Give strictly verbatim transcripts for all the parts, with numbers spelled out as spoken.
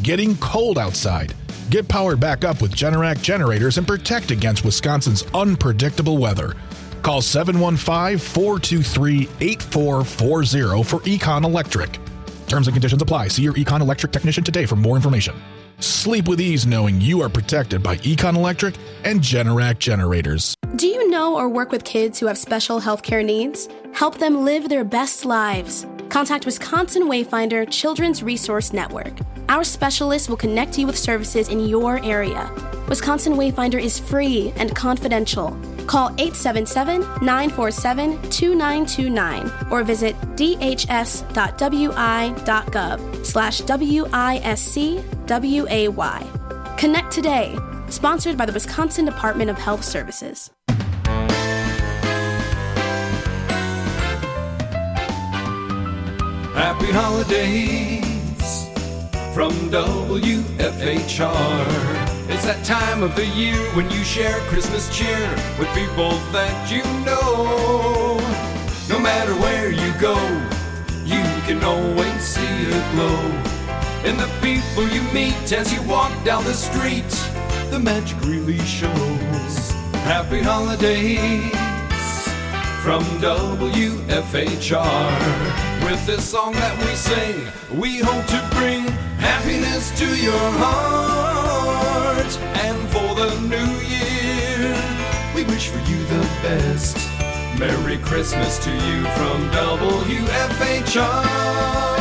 getting cold outside. Get powered back up with Generac generators and protect against Wisconsin's unpredictable weather. Call seven one five, four two three, eight four four zero for Econ Electric. Terms and conditions apply. See your Econ Electric technician today for more information. Sleep with ease knowing you are protected by Econ Electric and Generac generators. Do you know or work with kids who have special healthcare needs? Help them live their best lives. Contact Wisconsin Wayfinder Children's Resource Network. Our specialists will connect you with services in your area. Wisconsin Wayfinder is free and confidential. Call eight seven seven, nine four seven, two nine two nine or visit d h s dot w i dot gov slash W I S C W A Y. Connect today. Sponsored by the Wisconsin Department of Health Services. Happy holidays from W F H R. It's that time of the year when you share Christmas cheer with people that you know. No matter where you go, you can always see a glow in the people you meet as you walk down the street. The magic really shows. Happy holidays from W F H R. With this song that we sing, we hope to bring happiness to your heart. And for the new year, we wish for you the best. Merry Christmas to you from W F H R.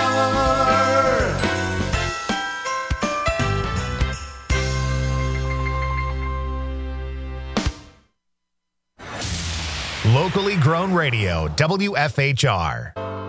Locally grown radio, W F H R.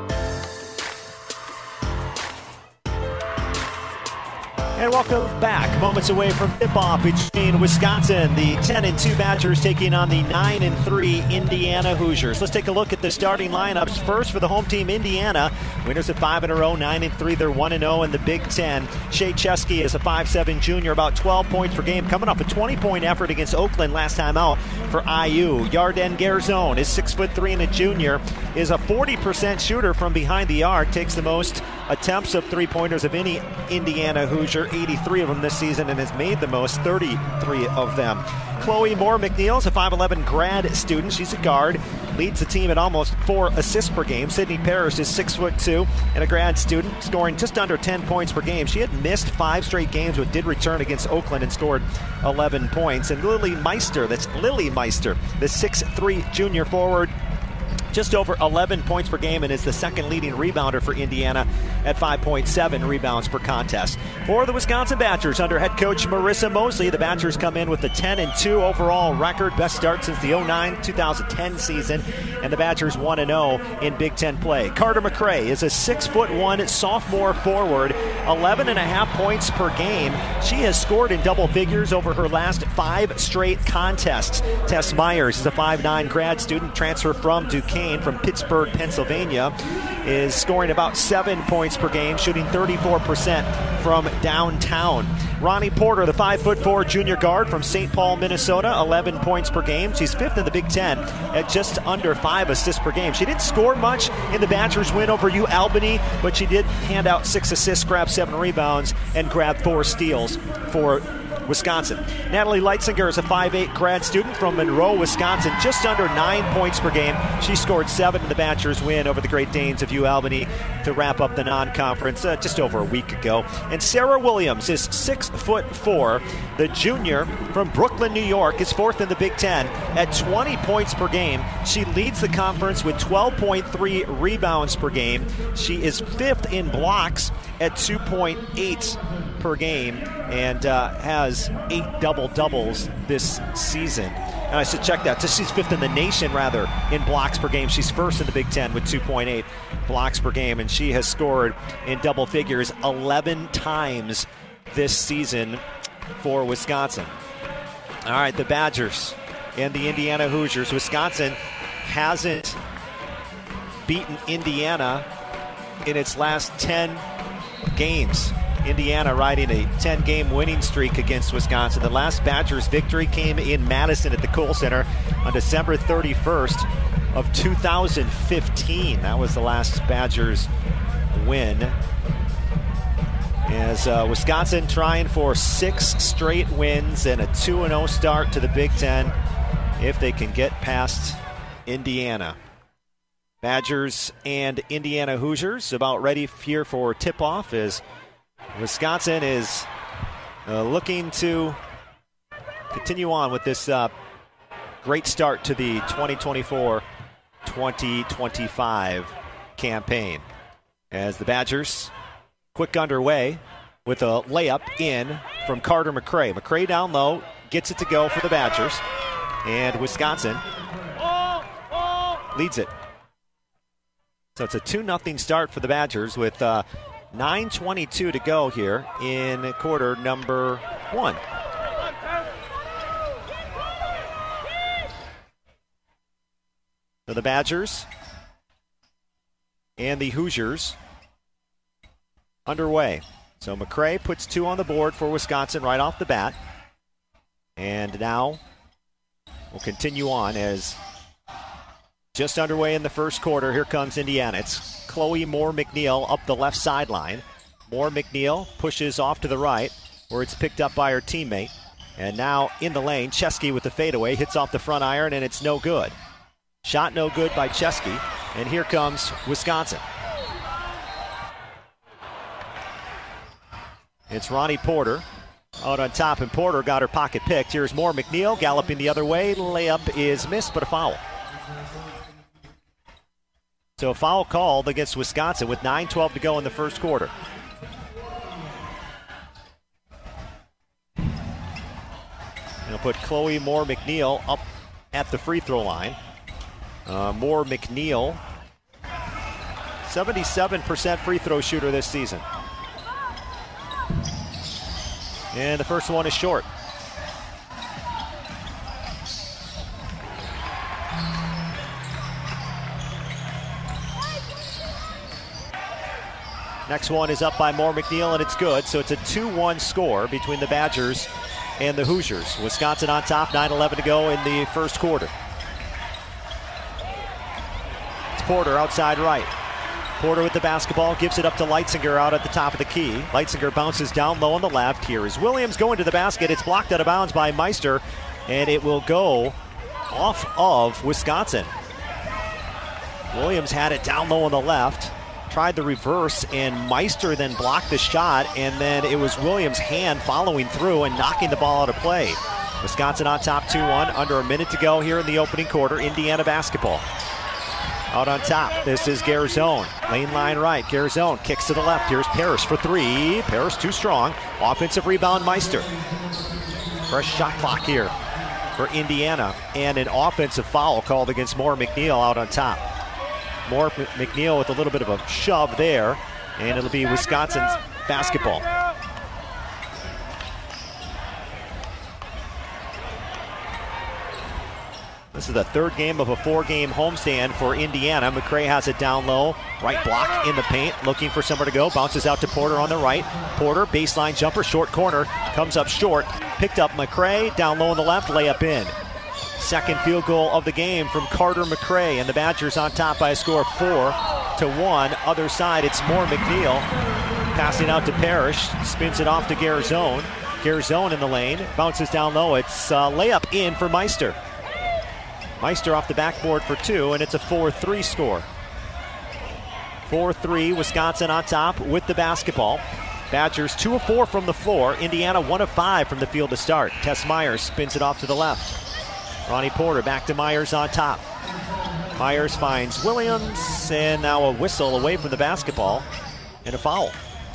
And welcome back. Moments away from tip-off between Wisconsin, the ten and two Badgers taking on the nine and three Indiana Hoosiers. Let's take a look at the starting lineups. First for the home team, Indiana. Winners at five in a row, nine and three. They're one and oh in the Big Ten. Shea Chesky is a five seven junior, about twelve points per game, coming off a twenty-point effort against Oakland last time out for I U. Yarden Garzone is six foot three and a junior, is a forty percent shooter from behind the arc, takes the most attempts of three-pointers of any Indiana Hoosier, eighty-three of them this season, and has made the most, thirty-three of them. Chloe Moore McNeil is a five eleven grad student. She's a guard, leads the team at almost four assists per game. Sydney Parrish is six foot two and a grad student, scoring just under ten points per game. She had missed five straight games, but did return against Oakland and scored eleven points. And Lily Meister, that's Lily Meister, the six three junior forward, just over eleven points per game and is the second leading rebounder for Indiana at five point seven rebounds per contest. For the Wisconsin Badgers, under head coach Marissa Mosley, the Badgers come in with a ten and two overall record, best start since the oh nine two thousand ten season, and the Badgers one and oh in Big Ten play. Carter McRae is a six foot one sophomore forward, eleven and a half points per game. She has scored in double figures over her last five straight contests. Tess Myers is a five nine grad student, transfer from Duquesne from Pittsburgh, Pennsylvania, is scoring about seven points per game, shooting thirty-four percent from downtown. Ronnie Porter, the five foot four junior guard from Saint Paul, Minnesota, eleven points per game. She's fifth in the Big Ten at just under five assists per game. She didn't score much in the Badgers' win over U Albany, but she did hand out six assists, grab seven rebounds, and grab four steals for Wisconsin. Natalie Leitzinger is a five eight grad student from Monroe, Wisconsin, just under nine points per game. She scored seven in the Badgers' win over the Great Danes of U Albany to wrap up the non-conference uh, just over a week ago. And Sarah Williams is six foot four. The junior from Brooklyn, New York, is fourth in the Big Ten at twenty points per game. She leads the conference with twelve point three rebounds per game. She is fifth in blocks at two point eight per game and uh, has eight double-doubles this season. And I should check that. So she's fifth in the nation, rather, in blocks per game. She's first in the Big Ten with two point eight blocks per game, and she has scored in double figures eleven times this season for Wisconsin. All right, the Badgers and the Indiana Hoosiers. Wisconsin hasn't beaten Indiana in its last ten games. Indiana riding a ten-game winning streak against Wisconsin. The last Badgers victory came in Madison at the Kohl Center on December thirty-first of two thousand fifteen. That was the last Badgers win. As uh, Wisconsin trying for six straight wins and a two and oh start to the Big Ten if they can get past Indiana. Badgers and Indiana Hoosiers about ready here for tip-off as Wisconsin is uh, looking to continue on with this uh, great start to the twenty twenty-four twenty twenty-five campaign. As the Badgers quick underway with a layup in from Carter McCray. McCray down low, gets it to go for the Badgers. And Wisconsin leads it. So it's a two nothing start for the Badgers with uh, nine twenty-two to go here in quarter number one. So the Badgers and the Hoosiers underway. So McCray puts two on the board for Wisconsin right off the bat. And now we'll continue on as just underway in the first quarter. Here comes Indiana. It's Chloe Moore McNeil up the left sideline. Moore McNeil pushes off to the right where it's picked up by her teammate. And now in the lane, Chesky with the fadeaway hits off the front iron and it's no good. Shot no good by Chesky. And here comes Wisconsin. It's Ronnie Porter out on top, and Porter got her pocket picked. Here's Moore McNeil galloping the other way. Layup is missed, but a foul. So a foul called against Wisconsin with nine twelve to go in the first quarter. They'll put Chloe Moore McNeil up at the free throw line. Uh, Moore McNeil, seventy-seven percent free throw shooter this season. And the first one is short. Next one is up by Moore McNeil, and it's good. So it's a two one score between the Badgers and the Hoosiers. Wisconsin on top, nine eleven to go in the first quarter. It's Porter outside right. Porter with the basketball, gives it up to Leitzinger out at the top of the key. Leitzinger bounces down low on the left. Here is Williams going to the basket. It's blocked out of bounds by Meister, and it will go off of Wisconsin. Williams had it down low on the left, tried the reverse, and Meister then blocked the shot, and then it was Williams' hand following through and knocking the ball out of play. Wisconsin on top two one, under a minute to go here in the opening quarter. Indiana basketball. Out on top, this is Garzone. Lane line right, Garzone kicks to the left. Here's Parrish for three. Parrish too strong. Offensive rebound, Meister. Fresh shot clock here for Indiana. And an offensive foul called against Moore McNeil out on top. Moore McNeil with a little bit of a shove there. And it'll be Wisconsin's basketball. This is the third game of a four-game homestand for Indiana. McCray has it down low. Right block in the paint, looking for somewhere to go. Bounces out to Porter on the right. Porter, baseline jumper, short corner. Comes up short. Picked up McCray. Down low on the left, layup in. Second field goal of the game from Carter McCray. And the Badgers on top by a score of four to one. Other side, it's Moore McNeil. Passing out to Parrish. Spins it off to Garzone. Garzone in the lane. Bounces down low. It's a layup in for Meister. Meister off the backboard for two, and it's a four three score. four three, Wisconsin on top with the basketball. Badgers two of four from the floor. Indiana one of five from the field to start. Tess Myers spins it off to the left. Ronnie Porter back to Myers on top. Myers finds Williams, and now a whistle away from the basketball, and a foul.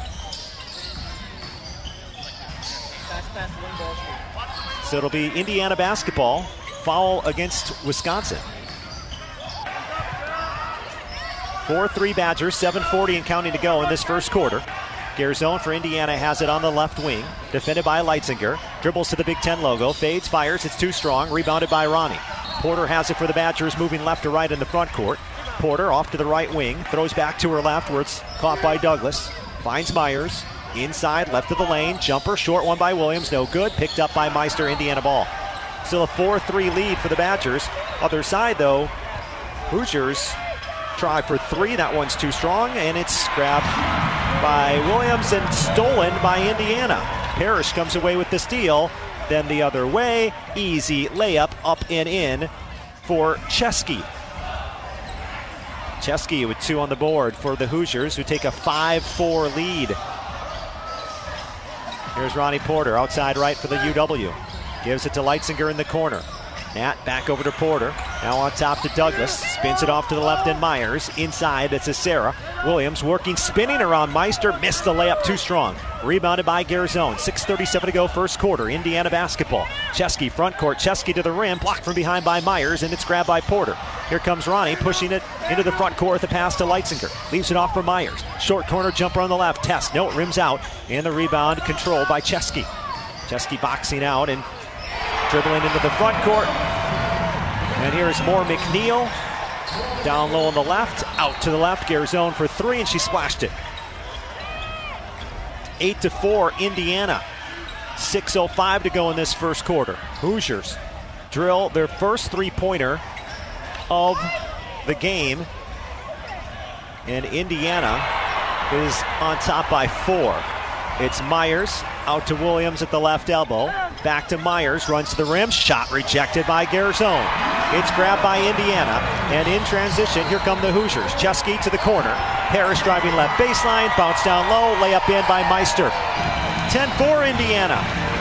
So it'll be Indiana basketball. Foul against Wisconsin. four three Badgers, seven forty and counting to go in this first quarter. Garzone for Indiana has it on the left wing. Defended by Leitzinger. Dribbles to the Big Ten logo. Fades, fires. It's too strong. Rebounded by Ronnie. Porter has it for the Badgers, moving left to right in the front court. Porter off to the right wing. Throws back to her left where it's caught by Douglas. Finds Myers. Inside, left of the lane. Jumper, short one by Williams. No good. Picked up by Meister. Indiana ball. Still a four three lead for the Badgers. Other side, though, Hoosiers try for three. That one's too strong, and it's grabbed by Williams and stolen by Indiana. Parrish comes away with the steal. Then the other way, easy layup up and in for Chesky. Chesky with two on the board for the Hoosiers, who take a five four lead. Here's Ronnie Porter outside right for the U W. Gives it to Leitzinger in the corner. Nat back over to Porter. Now on top to Douglas. Spins it off to the left and Myers. Inside, it's a Sarah. Williams working, spinning around Meister. Missed the layup, too strong. Rebounded by Garzone. six thirty-seven to go, first quarter. Indiana basketball. Chesky front court. Chesky to the rim. Blocked from behind by Myers, and it's grabbed by Porter. Here comes Ronnie pushing it into the front court with a pass to Leitzinger. Leaves it off for Myers. Short corner jumper on the left. Test. No, it rims out. And the rebound controlled by Chesky. Chesky boxing out and dribbling into the front court. And here's more McNeil. Down low on the left. Out to the left. Garzone for three, and she splashed it. eight to four, Indiana. six oh five to go in this first quarter. Hoosiers drill their first three-pointer of the game. And Indiana is on top by four. It's Myers out to Williams at the left elbow. Back to Myers, runs to the rim. Shot rejected by Garzone. It's grabbed by Indiana. And in transition, here come the Hoosiers. Chesky to the corner. Parrish driving left baseline. Bounce down low. Layup in by Meister. ten four Indiana.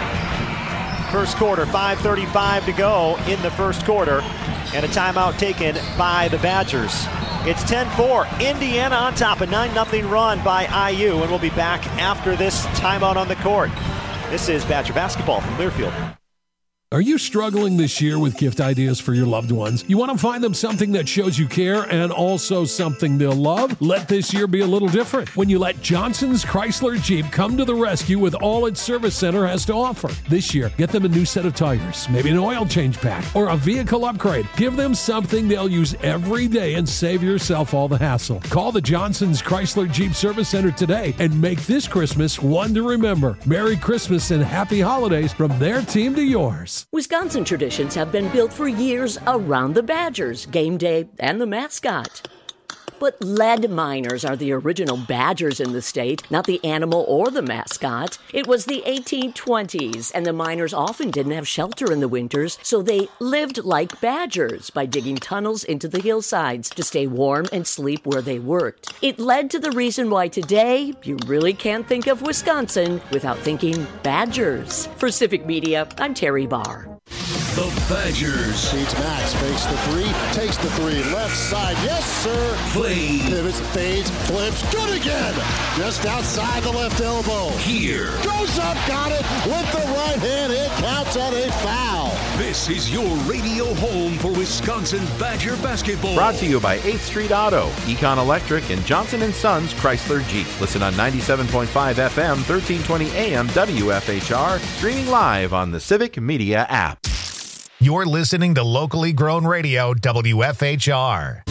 First quarter, five thirty-five to go in the first quarter. And a timeout taken by the Badgers. It's ten four. Indiana on top. A nine nothing run by I U. And we'll be back after this timeout on the court. This is Badger basketball from Learfield. Are you struggling this year with gift ideas for your loved ones? You want to find them something that shows you care and also something they'll love? Let this year be a little different when you let Johnson's Chrysler Jeep come to the rescue with all its service center has to offer. This year, get them a new set of tires, maybe an oil change pack, or a vehicle upgrade. Give them something they'll use every day and save yourself all the hassle. Call the Johnson's Chrysler Jeep Service Center today and make this Christmas one to remember. Merry Christmas and happy holidays from their team to yours. Wisconsin traditions have been built for years around the Badgers, game day, and the mascot. But lead miners are the original Badgers in the state, not the animal or the mascot. It was the eighteen twenties, and the miners often didn't have shelter in the winters, so they lived like badgers by digging tunnels into the hillsides to stay warm and sleep where they worked. It led to the reason why today you really can't think of Wisconsin without thinking Badgers. For Civic Media, I'm Terry Barr. The Badgers. Feeds Max, fakes the three, takes the three, left side, yes sir. Play. Pivots, fades, flips, good again. Just outside the left elbow. Here. Goes up, got it with the right hand, it counts on a foul. This is your radio home for Wisconsin Badger basketball. Brought to you by eighth Street Auto, Econ Electric, and Johnson and Sons Chrysler Jeep. Listen on ninety-seven point five F M, thirteen twenty A M W F H R, streaming live on the Civic Media app. You're listening to locally grown radio, W F H R.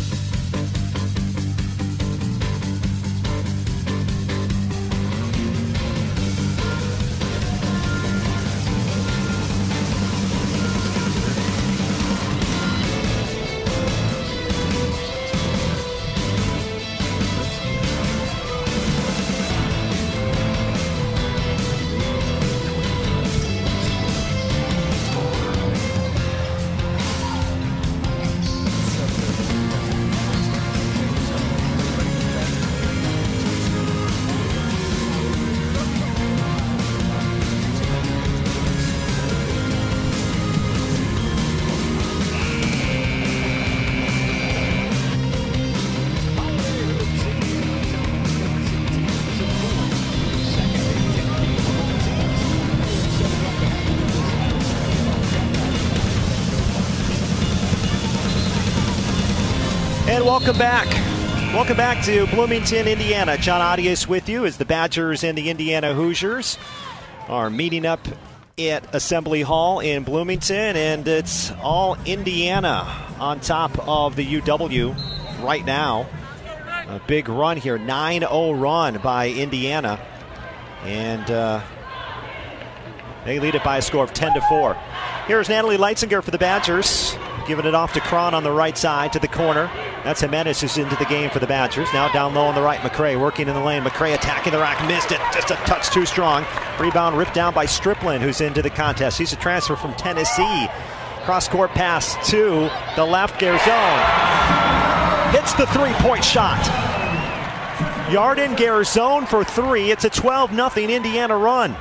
And welcome back. Welcome back to Bloomington, Indiana. John Audius with you as the Badgers and the Indiana Hoosiers are meeting up at Assembly Hall in Bloomington, and it's all Indiana on top of the U W right now. A big run here, nine oh run by Indiana, and uh, they lead it by a score of ten to four. Here's Natalie Leitzinger for the Badgers, giving it off to Cron on the right side to the corner. That's Jimenez who's into the game for the Badgers. Now down low on the right, McCray working in the lane. McCray attacking the rack, missed it. Just a touch too strong. Rebound ripped down by Striplin, who's into the contest. He's a transfer from Tennessee. Cross-court pass to the left. Garzone hits the three-point shot. Yarden Garzone for three. It's a twelve nothing Indiana run.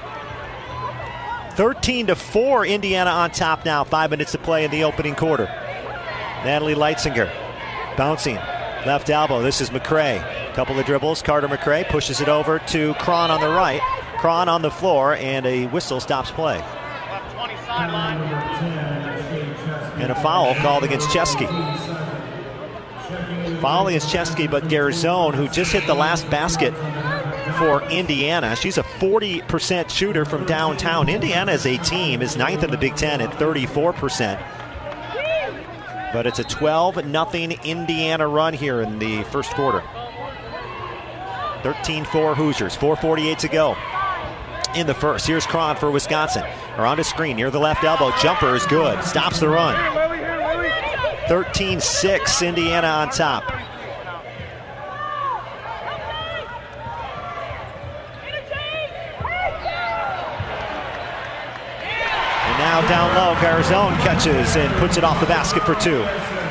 thirteen to four Indiana on top now. Five minutes to play in the opening quarter. Natalie Leitzinger bouncing. Left elbow. This is McCray. Couple of dribbles. Carter McCray pushes it over to Cron on the right. Cron on the floor, and a whistle stops play. And a foul called against Chesky. Foul against Chesky, but Garzone, who just hit the last basket for Indiana. She's a forty percent shooter from downtown. Indiana as a team is ninth in the Big Ten at thirty-four percent. But it's a twelve nothing Indiana run here in the first quarter. thirteen four Hoosiers, four forty-eight to go in the first. Here's Cron for Wisconsin. Around a screen near the left elbow. Jumper is good. Stops the run. thirteen six Indiana on top. And now down low, Garzone catches and puts it off the basket for two.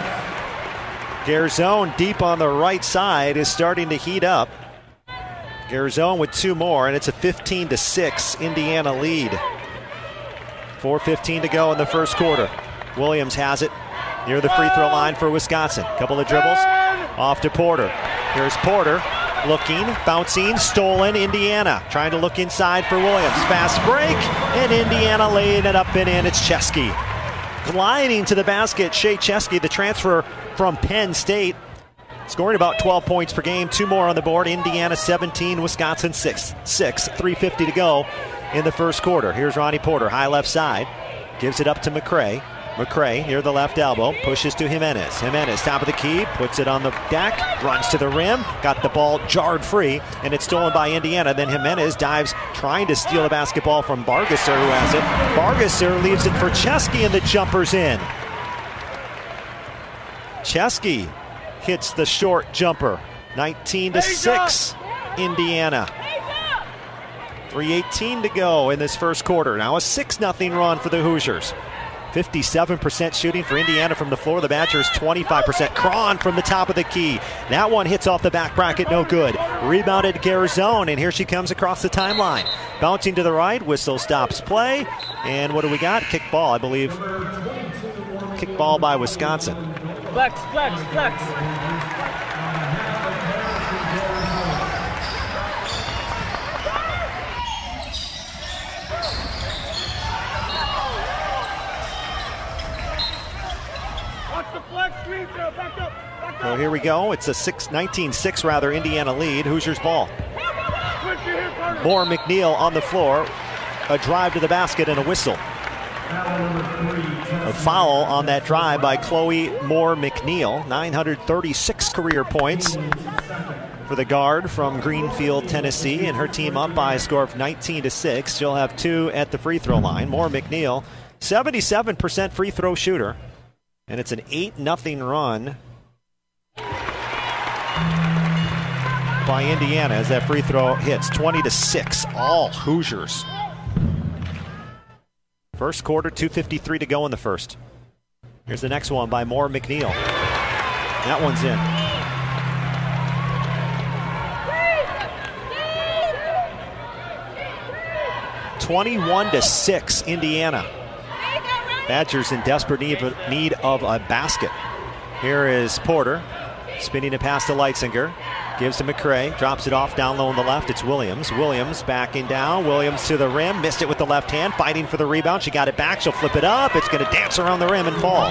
Garzone deep on the right side is starting to heat up. Garzone with two more, and it's a fifteen to six Indiana lead. four fifteen to go in the first quarter. Williams has it near the free throw line for Wisconsin. Couple of dribbles. Off to Porter. Here's Porter looking, bouncing, stolen. Indiana trying to look inside for Williams. Fast break, and Indiana laid it up and in. It's Chesky. Gliding to the basket, Shea Chesky, the transfer from Penn State. Scoring about twelve points per game. Two more on the board. Indiana seventeen, Wisconsin six. six, three fifty to go in the first quarter. Here's Ronnie Porter, high left side. Gives it up to McCray. McCray near the left elbow. Pushes to Jimenez. Jimenez, top of the key. Puts it on the deck. Runs to the rim. Got the ball jarred free. And it's stolen by Indiana. Then Jimenez dives, trying to steal the basketball from Bargesser, who has it. Bargesser leaves it for Chesky, and the jumper's in. Chesky hits the short jumper. nineteen to six, Indiana. three eighteen to go in this first quarter. Now a six nothing run for the Hoosiers. fifty-seven percent shooting for Indiana from the floor. The Badgers twenty-five percent. Cron from the top of the key. That one hits off the back bracket, no good. Rebounded Garzone, and here she comes across the timeline. Bouncing to the right, whistle stops play. And what do we got? Kick ball, I believe. Kick ball by Wisconsin. Flex, flex, flex. So here we go. It's a six, nineteen six rather, Indiana lead. Hoosiers ball. Moore McNeil on the floor. A drive to the basket and a whistle. A foul on that drive by Chloe Moore McNeil. nine hundred thirty-six career points for the guard from Greenfield, Tennessee, and her team up by a score of nineteen to six. She'll have two at the free throw line. Moore McNeil, seventy-seven percent free throw shooter, and it's an eight nothing run by Indiana as that free throw hits. Twenty to six, all Hoosiers. First quarter, two fifty-three to go in the first. Here's the next one by Moore McNeil. That one's in. twenty-one to six, Indiana. Badgers in desperate need of, need of a basket. Here is Porter, spinning it past to Leitzinger. Gives to McCray, drops it off down low on the left. It's Williams. Williams backing down. Williams to the rim, missed it with the left hand, fighting for the rebound. She got it back. She'll flip it up. It's going to dance around the rim and fall.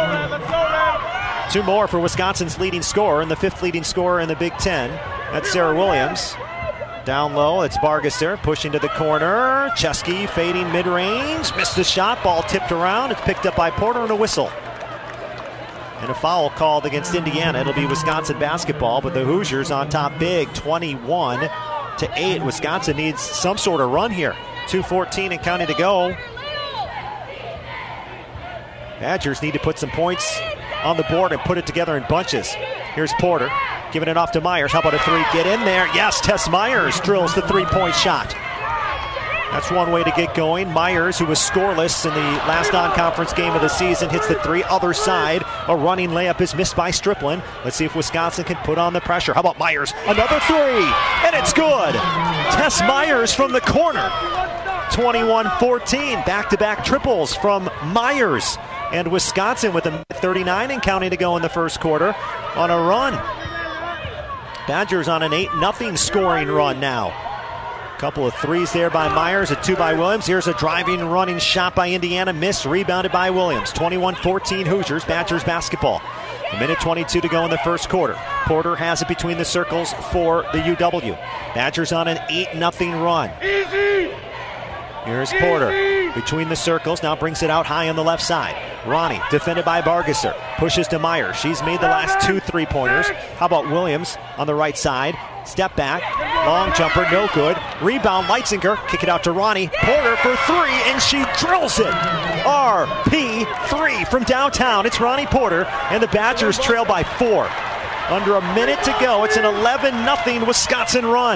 Two more for Wisconsin's leading scorer and the fifth leading scorer in the Big Ten. That's Sarah Williams. Down low, it's Bargesser pushing to the corner. Chesky fading mid-range. Missed the shot. Ball tipped around. It's picked up by Porter and a whistle. And a foul called against Indiana. It'll be Wisconsin basketball, but the Hoosiers on top big, twenty-one to eight. Wisconsin needs some sort of run here. two fourteen and counting to go. Badgers need to put some points on the board and put it together in bunches. Here's Porter giving it off to Myers. How about a three? Get in there. Yes, Tess Myers drills the three-point shot. That's one way to get going. Myers, who was scoreless in the last non-conference game of the season, hits the three. Other side, a running layup is missed by Striplin. Let's see if Wisconsin can put on the pressure. How about Myers? Another three, and it's good. Tess Myers from the corner. twenty-one fourteen, back-to-back triples from Myers. And Wisconsin with a thirty-nine and counting to go in the first quarter on a run. Badgers on an eight nothing scoring run now. Couple of threes there by Myers, a two by Williams. Here's a driving and running shot by Indiana, missed, rebounded by Williams. twenty-one fourteen Hoosiers, Badgers basketball. A minute twenty-two to go in the first quarter. Porter has it between the circles for the U W. Badgers on an eight nothing run. Easy. Here's Porter between the circles, now brings it out high on the left side. Ronnie, defended by Bargesser, pushes to Myers. She's made the last two three-pointers. How about Williams on the right side? Step back, long jumper, no good. Rebound, Leitzinger, kick it out to Ronnie. Porter for three, and she drills it. R P three from downtown. It's Ronnie Porter, and the Badgers trail by four. Under a minute to go, it's an eleven nothing Wisconsin run.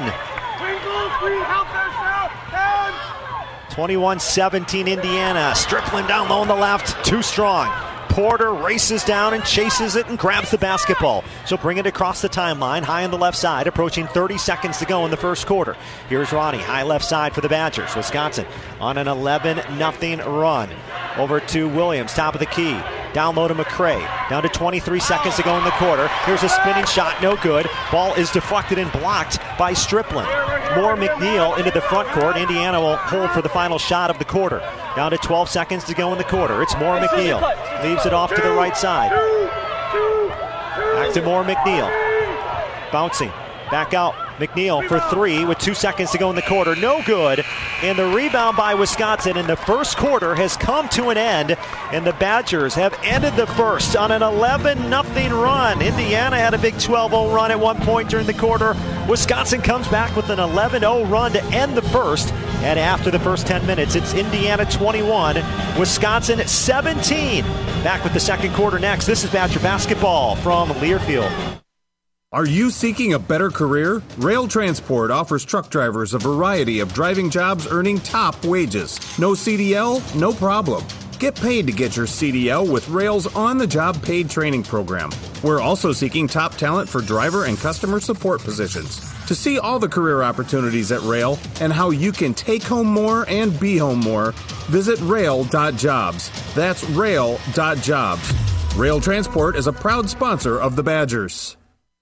twenty-one seventeen Indiana. Striplin down low on the left, too strong. Porter races down and chases it and grabs the basketball. She'll bring it across the timeline, high on the left side, approaching thirty seconds to go in the first quarter. Here's Ronnie, high left side for the Badgers. Wisconsin on an eleven nothing run. Over to Williams, top of the key. Down low to McCray. Down to twenty-three seconds to go in the quarter. Here's a spinning shot, no good. Ball is deflected and blocked by Striplin. More McNeil into the front court. Indiana will hold for the final shot of the quarter. Down to twelve seconds to go in the quarter. It's Moore McNeil. Leaves it off to the right side. Back to Moore McNeil. Bouncing. Back out. McNeil for three with two seconds to go in the quarter. No good. And the rebound by Wisconsin in the first quarter has come to an end. And the Badgers have ended the first on an eleven nothing run. Indiana had a big twelve oh run at one point during the quarter. Wisconsin comes back with an eleven oh run to end the first. And after the first ten minutes, it's Indiana twenty-one, Wisconsin seventeen. Back with the second quarter next. This is Badger basketball from Learfield. Are you seeking a better career? Rail Transport offers truck drivers a variety of driving jobs earning top wages. No C D L? No problem. Get paid to get your C D L with Rail's on-the-job paid training program. We're also seeking top talent for driver and customer support positions. To see all the career opportunities at Rail and how you can take home more and be home more, visit rail dot jobs. That's rail dot jobs. Rail Transport is a proud sponsor of the Badgers.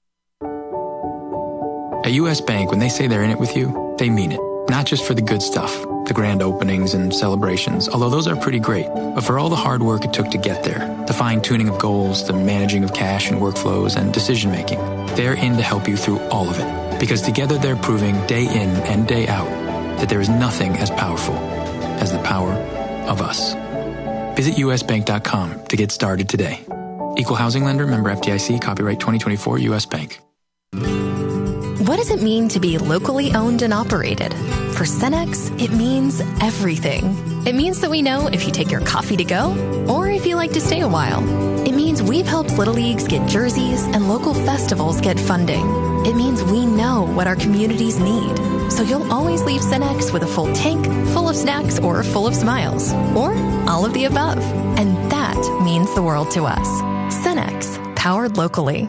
At U S Bank, when they say they're in it with you, they mean it. Not just for the good stuff, the grand openings and celebrations, although those are pretty great, but for all the hard work it took to get there, the fine-tuning of goals, the managing of cash and workflows, and decision-making. They're in to help you through all of it, because together they're proving day in and day out that there is nothing as powerful as the power of us. Visit U S bank dot com to get started today. Equal housing lender, member F D I C, copyright twenty twenty-four, U S Bank. What does it mean to be locally owned and operated? For Cenex, it means everything. It means that we know if you take your coffee to go or if you like to stay a while. It means we've helped Little Leagues get jerseys and local festivals get funding. It means we know what our communities need. So you'll always leave Cenex with a full tank, full of snacks, or full of smiles. Or all of the above. And that means the world to us. Cenex, powered locally.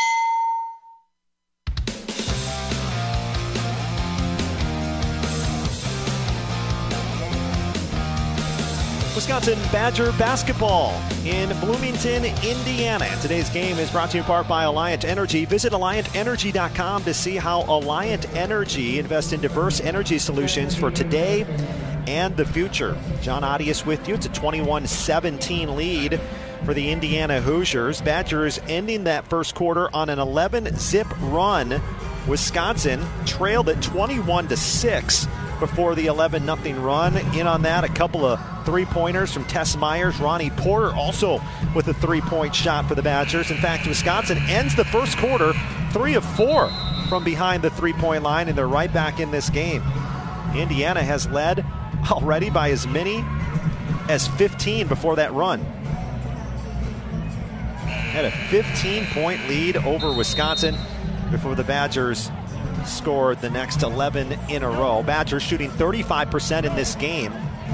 Wisconsin Badger basketball in Bloomington, Indiana. Today's game is brought to you in part by Alliant Energy. Visit alliant energy dot com to see how Alliant Energy invests in diverse energy solutions for today and the future. John Audius with you. It's a twenty-one seventeen lead for the Indiana Hoosiers. Badgers ending that first quarter on an eleven zip run. Wisconsin trailed at twenty-one to six before the eleven nothing run. In on that, a couple of three-pointers from Tess Myers. Ronnie Porter also with a three-point shot for the Badgers. In fact, Wisconsin ends the first quarter three of four from behind the three-point line, and they're right back in this game. Indiana has led already by as many as fifteen before that run. had a fifteen-point lead over Wisconsin before the Badgers scored the next eleven in a row. Badgers shooting thirty-five percent in this game.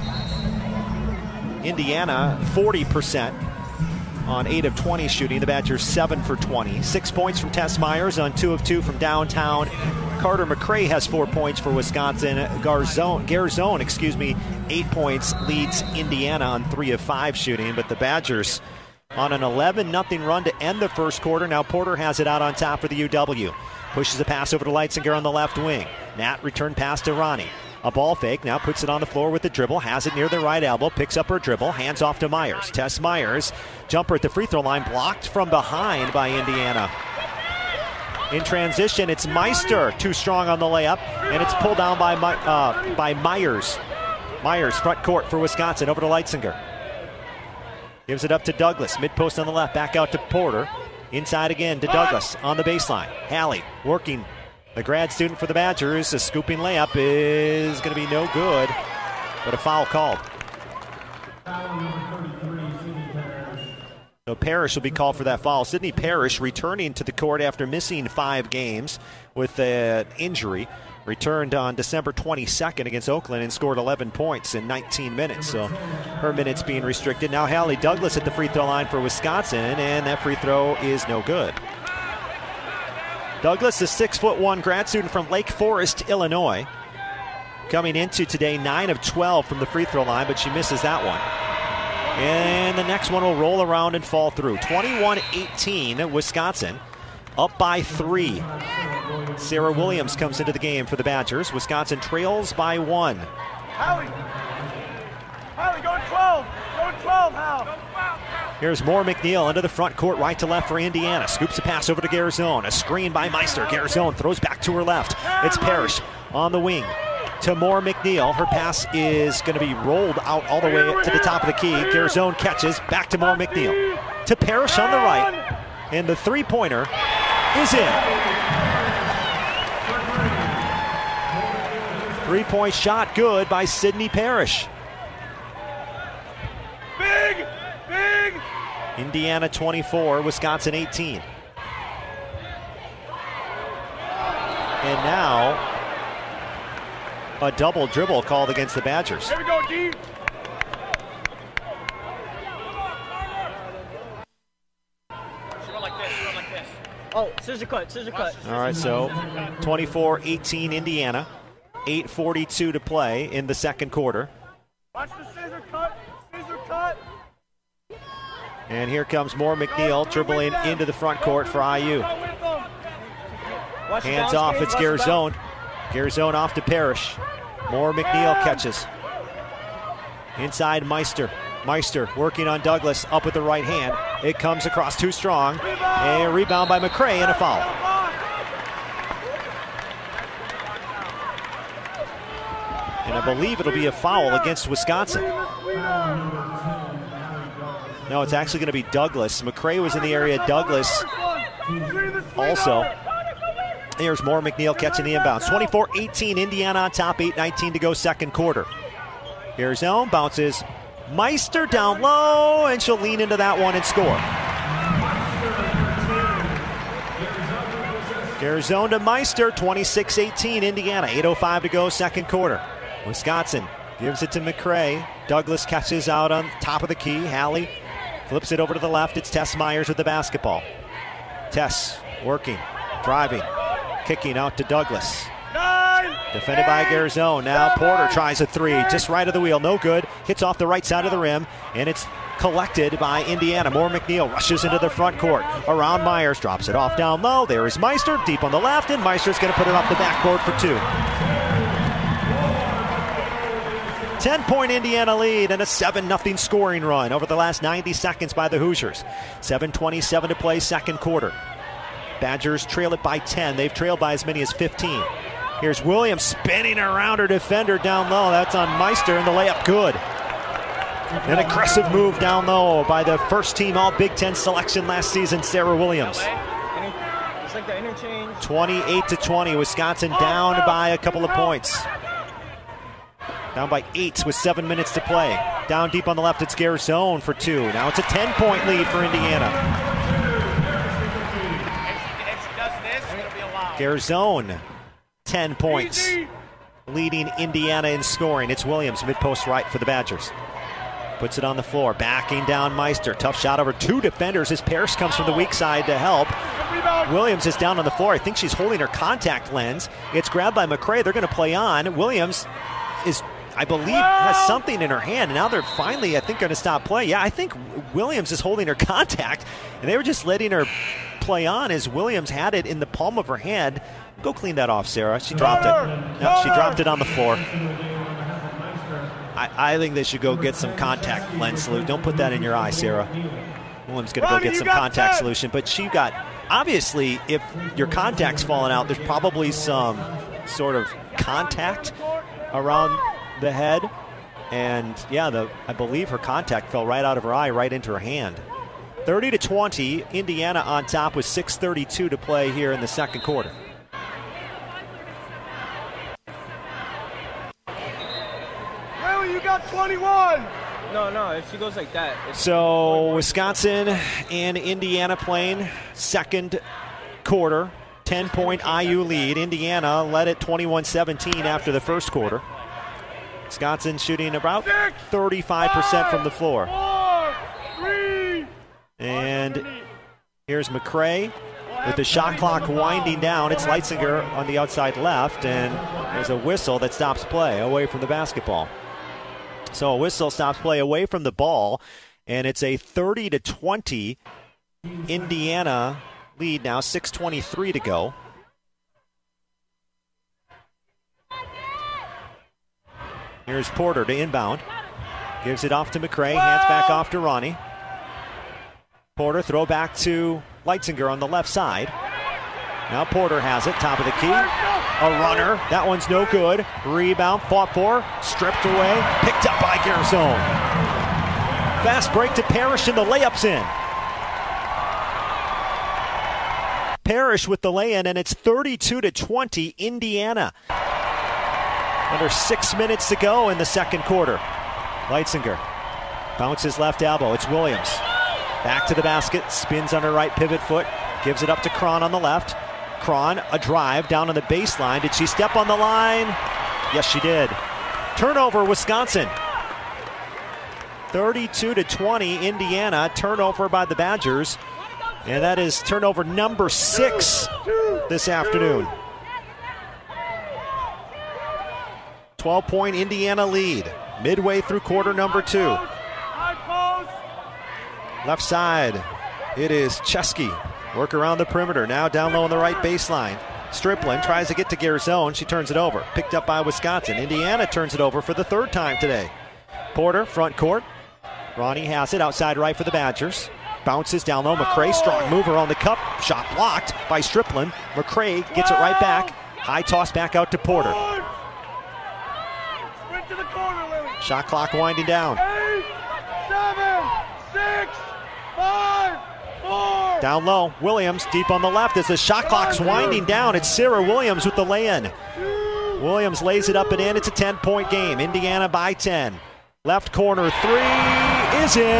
Indiana, forty percent on eight of twenty shooting. The Badgers seven for twenty. Six points from Tess Myers on two of two from downtown. Carter McRae has four points for Wisconsin. Garzone, Garzone, excuse me, eight points, leads Indiana on three of five shooting. But the Badgers on an eleven nothing run to end the first quarter. Now Porter has it out on top for the U W. Pushes a pass over to Leitzinger on the left wing. Nat return pass to Ronnie. A ball fake, now puts it on the floor with the dribble, has it near the right elbow, picks up her dribble, hands off to Myers. Tess Myers, jumper at the free throw line, blocked from behind by Indiana. In transition, it's Meister, too strong on the layup, and it's pulled down by uh, by Myers. Myers, front court for Wisconsin, over to Leitzinger. Gives it up to Douglas, mid-post on the left, back out to Porter. Inside again to Douglas on the baseline. Hallie working. The grad student for the Badgers, a scooping layup is going to be no good, but a foul called. So Parrish will be called for that foul. Sydney Parrish returning to the court after missing five games with an injury. Returned on December twenty-second against Oakland and scored eleven points in nineteen minutes. So her minutes being restricted. Now Hallie Douglas at the free throw line for Wisconsin, and that free throw is no good. Douglas, a six foot one grad student from Lake Forest, Illinois. Coming into today, nine of twelve from the free throw line, but she misses that one. And the next one will roll around and fall through. twenty-one eighteen, Wisconsin, up by three. Sarah Williams comes into the game for the Badgers. Wisconsin trails by one. Hallie! Hallie, going twelve! Going twelve, Hal! Here's Moore McNeil into the front court, right to left for Indiana. Scoops a pass over to Garzone. A screen by Meister. Garzone throws back to her left. It's Parrish on the wing to Moore McNeil. Her pass is going to be rolled out all the way to the top of the key. Garzone catches. Back to Moore McNeil. To Parrish on the right. And the three-pointer is in. Three-point shot good by Sydney Parrish. Big! Big! Indiana twenty-four, Wisconsin eighteen. And now a double dribble called against the Badgers. Here we go, D. Oh, scissor cut, scissor cut. All right, so twenty-four eighteen Indiana. eight forty-two to play in the second quarter. Watch the scissor cut, scissor cut. And here comes Moore McNeil dribbling into the front court for I U. Hands off, it's Garzone. Garzone off to Parrish. Moore McNeil catches. Inside Meister. Meister working on Douglas, up with the right hand. It comes across too strong. A rebound by McRae and a foul. And I believe it'll be a foul against Wisconsin. No, it's actually going to be Douglas. McRae was in the area. Douglas also. There's Moore McNeil catching the inbounds. twenty-four eighteen, Indiana on top, eight nineteen to go second quarter. Here's zone, bounces. Meister down low, and she'll lean into that one and score. Garzone to Meister, twenty-six eighteen, Indiana. eight oh five to go, second quarter. Wisconsin gives it to McRae. Douglas catches out on top of the key. Hallie flips it over to the left. It's Tess Myers with the basketball. Tess working, driving, kicking out to Douglas. Defended by Garzone. Now Porter tries a three, just right of the wheel, no good. Hits off the right side of the rim, and it's collected by Indiana. Moore McNeil rushes into the front court. Around Myers, drops it off down low. There is Meister, deep on the left, and Meister's going to put it off the backboard for two. ten-point Indiana lead and a seven nothing scoring run over the last ninety seconds by the Hoosiers. seven twenty-seven to play, second quarter. Badgers trail it by ten. They've trailed by as many as fifteen. Here's Williams spinning around her defender down low. That's on Meister, and the layup good. An aggressive move down low by the first team All Big Ten selection last season, Sarah Williams. It's like the interchange. twenty-eight to twenty, Wisconsin down by a couple of points. Down by eight with seven minutes to play. Down deep on the left, it's Garzone for two. Now it's a ten-point lead for Indiana. Garzone, ten points, leading Indiana in scoring. It's Williams, mid-post right for the Badgers. Puts it on the floor, backing down Meister. Tough shot over two defenders as Parrish comes from the weak side to help. Williams is down on the floor. I think she's holding her contact lens. It's grabbed by McCray. They're going to play on. Williams is, I believe, has something in her hand. And now they're finally, I think, going to stop play. Yeah, I think Williams is holding her contact. And they were just letting her play on as Williams had it in the palm of her hand. Go clean that off, Sarah. She dropped it. No, she dropped it on the floor. I, I think they should go get some contact lens solution. Don't put that in your eye, Sarah. Williams going to go get some contact ten. solution. But she got, obviously, if your contact's falling out, there's probably some sort of contact around the head. And, yeah, the I believe her contact fell right out of her eye, right into her hand. thirty to twenty, Indiana on top with six thirty-two to play here in the second quarter. You got twenty-one. No, no, if she goes like that. So Wisconsin and Indiana playing second quarter. ten-point I U lead. Indiana led it twenty-one seventeen after the first quarter. Wisconsin shooting about thirty-five percent from the floor. And here's McCray with the shot clock winding down. It's Leitzinger on the outside left, and there's a whistle that stops play away from the basketball. So a whistle stops play away from the ball, and it's a thirty to twenty Indiana lead now, six twenty-three to go. Here's Porter to inbound. Gives it off to McCray, hands back off to Ronnie. Porter throw back to Leitzinger on the left side. Now Porter has it, top of the key. A runner, that one's no good. Rebound, fought for, stripped away, picked up by Garzone. Fast break to Parrish and the layup's in. Parrish with the lay-in, and it's thirty-two to twenty, Indiana. Under six minutes to go in the second quarter. Leitzinger bounces left elbow, it's Williams. Back to the basket, spins on her right pivot foot, gives it up to Cron on the left. Cron, a drive down on the baseline. Did she step on the line? Yes, she did. Turnover, Wisconsin. thirty-two to twenty, Indiana. Turnover by the Badgers. And that is turnover number six this afternoon. twelve-point Indiana lead. Midway through quarter number two. Left side, it is Chesky. Work around the perimeter, now down low on the right baseline. Striplin tries to get to Garzone. She turns it over. Picked up by Wisconsin. Indiana turns it over for the third time today. Porter, front court. Ronnie has it outside right for the Badgers. Bounces down low. McCray, strong mover on the cup. Shot blocked by Striplin. McCray gets it right back. High toss back out to Porter. Shot clock winding down. Eight, seven, six, five, four. Down low, Williams deep on the left as the shot clock's winding down. It's Sarah Williams with the lay-in. Williams lays it up and in. It's a ten-point game. Indiana by ten. Left corner three is in.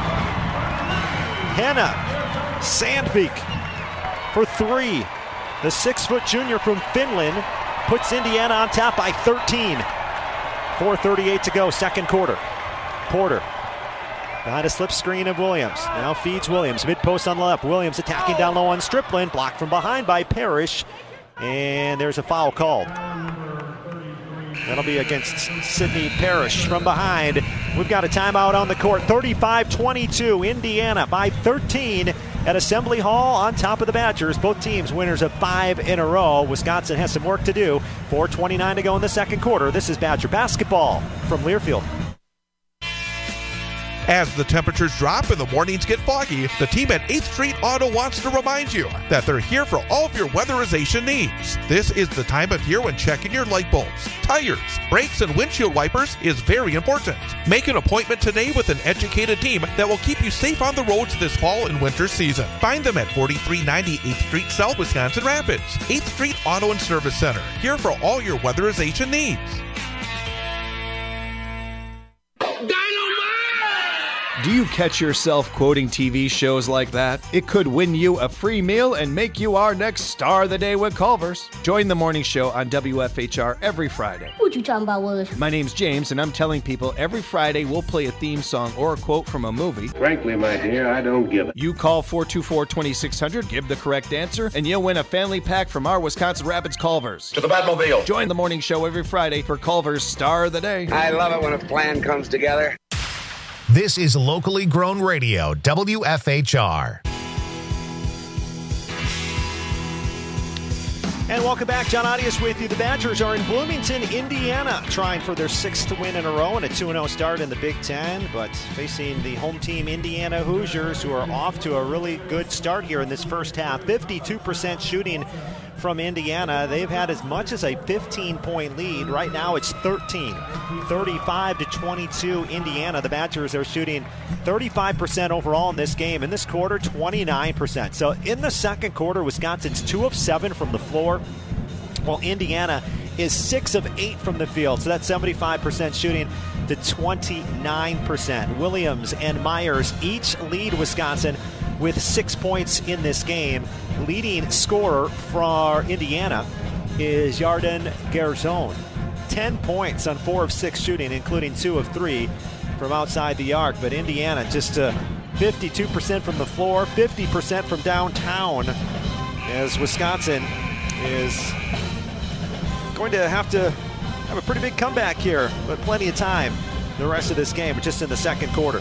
Hannah Sandvik for three. The six-foot junior from Finland puts Indiana on top by thirteen. four thirty-eight to go, second quarter. Porter behind a slip screen of Williams. Now feeds Williams. Mid-post on the left. Williams attacking down low on Striplin. Blocked from behind by Parrish. And there's a foul called. That'll be against Sydney Parrish from behind. We've got a timeout on the court. thirty-five twenty-two, Indiana by thirteen at Assembly Hall on top of the Badgers. Both teams winners of five in a row. Wisconsin has some work to do. four twenty-nine to go in the second quarter. This is Badger basketball from Learfield. As the temperatures drop and the mornings get foggy, the team at eighth Street Auto wants to remind you that they're here for all of your weatherization needs. This is the time of year when checking your light bulbs, tires, brakes, and windshield wipers is very important. Make an appointment today with an educated team that will keep you safe on the roads this fall and winter season. Find them at forty-three ninety eighth Street South, Wisconsin Rapids. eighth Street Auto and Service Center, here for all your weatherization needs. Do you catch yourself quoting T V shows like that? It could win you a free meal and make you our next star of the day with Culver's. Join the morning show on W F H R every Friday. What you talking about, Willis? My name's James, and I'm telling people every Friday we'll play a theme song or a quote from a movie. Frankly, my dear, I don't give it. You call four two four, two six zero zero, give the correct answer, and you'll win a family pack from our Wisconsin Rapids Culver's. To the Batmobile. Join the morning show every Friday for Culver's Star of the Day. I love it when a plan comes together. This is locally grown radio, W F H R. And welcome back. John Audius with you. The Badgers are in Bloomington, Indiana, trying for their sixth win in a row and a two and oh start in the Big Ten, but facing the home team Indiana Hoosiers, who are off to a really good start here in this first half. fifty-two percent shooting from Indiana. They've had as much as a fifteen-point lead. Right now it's thirteen. thirty-five to twenty-two Indiana. The Badgers are shooting thirty-five percent overall in this game. In this quarter, twenty-nine percent. So in the second quarter, Wisconsin's two of seven from the floor, while Indiana is six of eight from the field. So that's seventy-five percent shooting to twenty-nine percent. Williams and Myers each lead Wisconsin with six points in this game. Leading scorer for Indiana is Yarden Garzon. ten points on four of six shooting, including two of three from outside the arc. But Indiana just uh, fifty-two percent from the floor, fifty percent from downtown, as Wisconsin is going to have to have a pretty big comeback here, but plenty of time the rest of this game, just in the second quarter.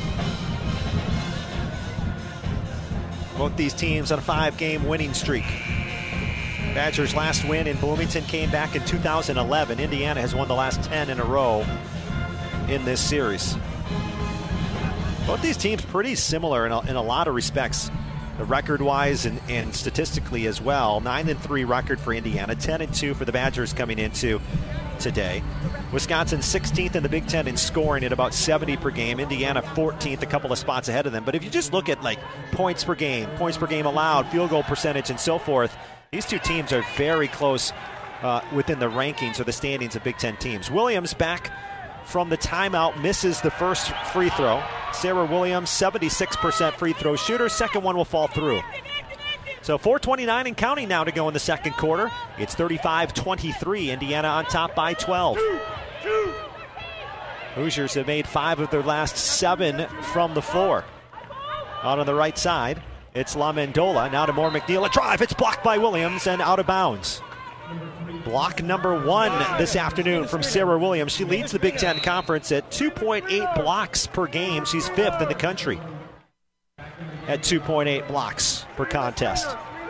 Both these teams on a five-game winning streak. Badgers' last win in Bloomington came back in two thousand eleven. Indiana has won the last ten in a row in this series. Both these teams pretty similar in a, in a lot of respects, record-wise and, and statistically as well. nine and three record for Indiana, ten and two for the Badgers coming into today. Wisconsin sixteenth in the Big Ten in scoring at about seventy per game. Indiana fourteenth, a couple of spots ahead of them. But if you just look at like points per game, points per game allowed, field goal percentage, and so forth, these two teams are very close uh, within the rankings or the standings of Big Ten teams. Williams back from the timeout, misses the first free throw. Sarah Williams, seventy-six percent free throw shooter. Second one will fall through. So four twenty-nine and counting now to go in the second quarter. It's thirty-five twenty-three. Indiana on top by twelve. Hoosiers have made five of their last seven from the floor. Out on the right side, it's LaMendola. Now to Moore McNeil. A drive. It's blocked by Williams and out of bounds. Block number one this afternoon from Sarah Williams. She leads the Big Ten Conference at two point eight blocks per game. She's fifth in the country at two point eight blocks per contest.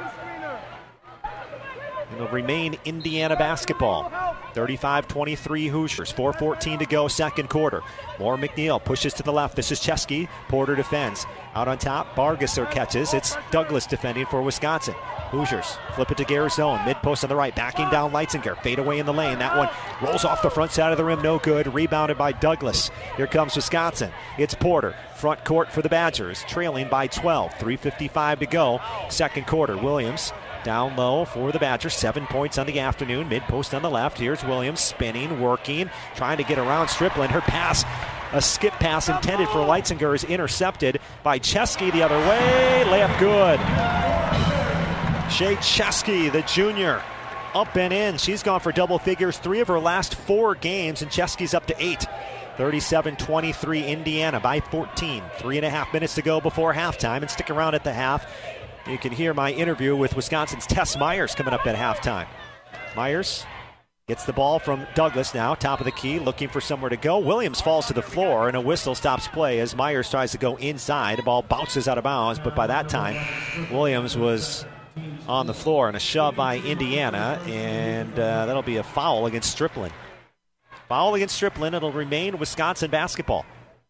It'll remain Indiana basketball. thirty-five twenty-three Hoosiers. four fourteen to go, second quarter. Moore McNeil pushes to the left. This is Chesky. Porter defends. Out on top, Bargesser catches. It's Douglas defending for Wisconsin. Hoosiers flip it to Garzone. Mid-post on the right. Backing down Leitzinger. Fade away in the lane. That one rolls off the front side of the rim. No good. Rebounded by Douglas. Here comes Wisconsin. It's Porter. Front court for the Badgers. Trailing by twelve. three fifty-five to go. Second quarter. Williams down low for the Badgers. Seven points on the afternoon. Mid-post on the left. Here's Williams spinning, working, trying to get around Strickland. Her pass, a skip pass intended for Leitzinger, is intercepted by Chesky the other way. Layup good. Shea Chesky, the junior, up and in. She's gone for double figures three of her last four games, and Chesky's up to eight. thirty-seven twenty-three Indiana by fourteen. Three and a half minutes to go before halftime, and stick around at the half. You can hear my interview with Wisconsin's Tess Myers coming up at halftime. Myers gets the ball from Douglas now, top of the key, looking for somewhere to go. Williams falls to the floor, and a whistle stops play as Myers tries to go inside. The ball bounces out of bounds, but by that time, Williams was on the floor, and a shove by Indiana, and uh, that'll be a foul against Strickland. Foul against Strickland. It'll remain Wisconsin basketball.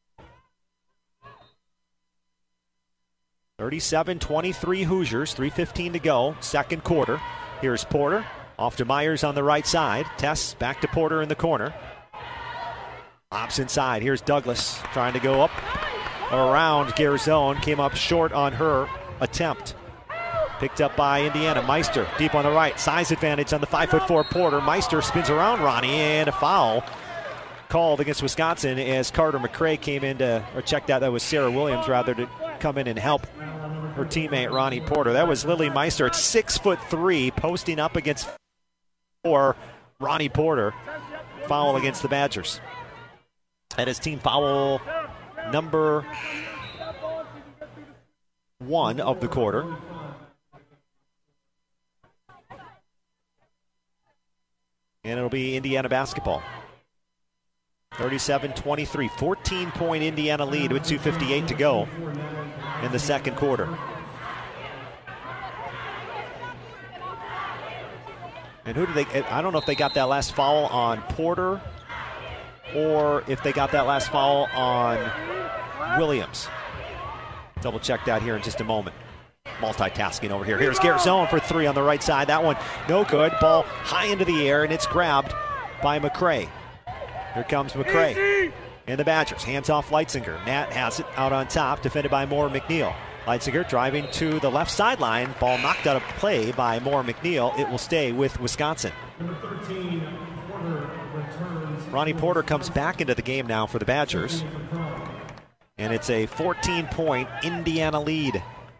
thirty-seven twenty-three Hoosiers, three fifteen to go, second quarter. Here's Porter, off to Myers on the right side. Tess back to Porter in the corner. Ops inside. Here's Douglas trying to go up around Garzone. Came up short on her attempt. Picked up by Indiana. Meister deep on the right. Size advantage on the five foot four Porter. Meister spins around Ronnie, and a foul called against Wisconsin as Carter McCray came in to, or checked out, that was Sarah Williams rather, to come in and help her teammate Ronnie Porter. That was Lily Meister at six foot three, posting up against four Ronnie Porter. Foul against the Badgers. That is team foul number one of the quarter. And it'll be Indiana basketball. thirty-seven twenty-three, fourteen-point Indiana lead with two fifty-eight to go in the second quarter. And who do they, I don't know if they got that last foul on Porter or if they got that last foul on Williams. Double check that here in just a moment. Multitasking over here. Here's Garrett Zone for three on the right side. That one no good. Ball high into the air, and it's grabbed by McCray. Here comes McCray and the Badgers. Hands off Leitzinger. Nat has it out on top, defended by Moore McNeil. Leitzinger driving to the left sideline. Ball knocked out of play by Moore McNeil. It will stay with Wisconsin. Ronnie Porter comes back into the game now for the Badgers. And it's a fourteen-point Indiana lead.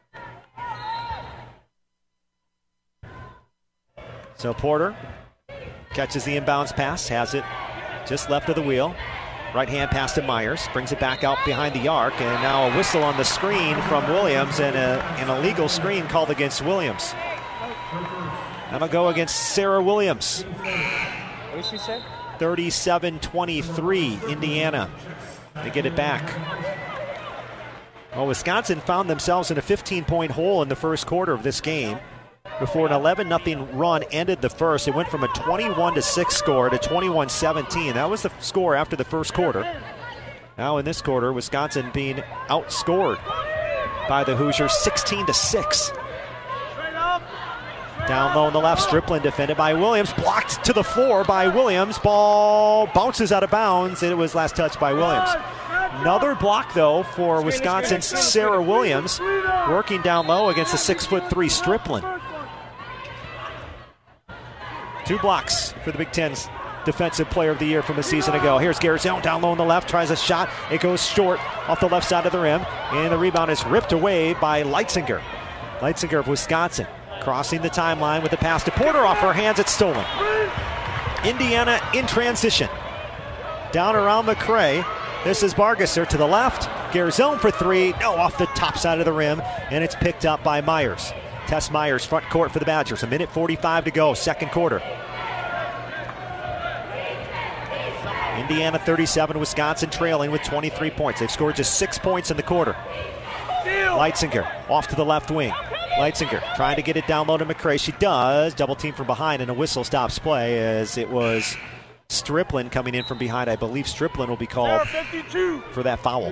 So Porter catches the inbounds pass, has it just left of the wheel. Right hand pass to Myers, brings it back out behind the arc, and now a whistle on the screen from Williams, and a, an illegal screen called against Williams. That'll go against Sarah Williams. What did she say? thirty-seven twenty-three, Indiana. They get it back. Well, Wisconsin found themselves in a fifteen-point hole in the first quarter of this game before an eleven nothing run ended the first. It went from a twenty-one to six score to twenty-one seventeen. That was the score after the first quarter. Now in this quarter, Wisconsin being outscored by the Hoosiers sixteen to six. Down low on the left, Strickland defended by Williams. Blocked to the floor by Williams. Ball bounces out of bounds. It was last touched by Williams. Another block, though, for Wisconsin's Sarah Williams, working down low against the six foot three Strickland. Two blocks for the Big Ten's Defensive Player of the Year from a season ago. Here's Garrett Zone down low on the left, tries a shot. It goes short off the left side of the rim, and the rebound is ripped away by Leitzinger. Leitzinger of Wisconsin crossing the timeline with the pass to Porter. Off her hands, it's stolen. Indiana in transition. Down around McCray. This is Bargesser to the left. Garzone for three. No, off the top side of the rim, and it's picked up by Myers. Tess Myers, front court for the Badgers. A minute forty-five to go, second quarter. Indiana thirty-seven, Wisconsin trailing with twenty-three points. They've scored just six points in the quarter. Leitzinger off to the left wing. Leitzinger trying to get it down low to McCray. She does. Double team from behind, and a whistle stops play as it was Strickland coming in from behind. I believe Strickland will be called for that foul.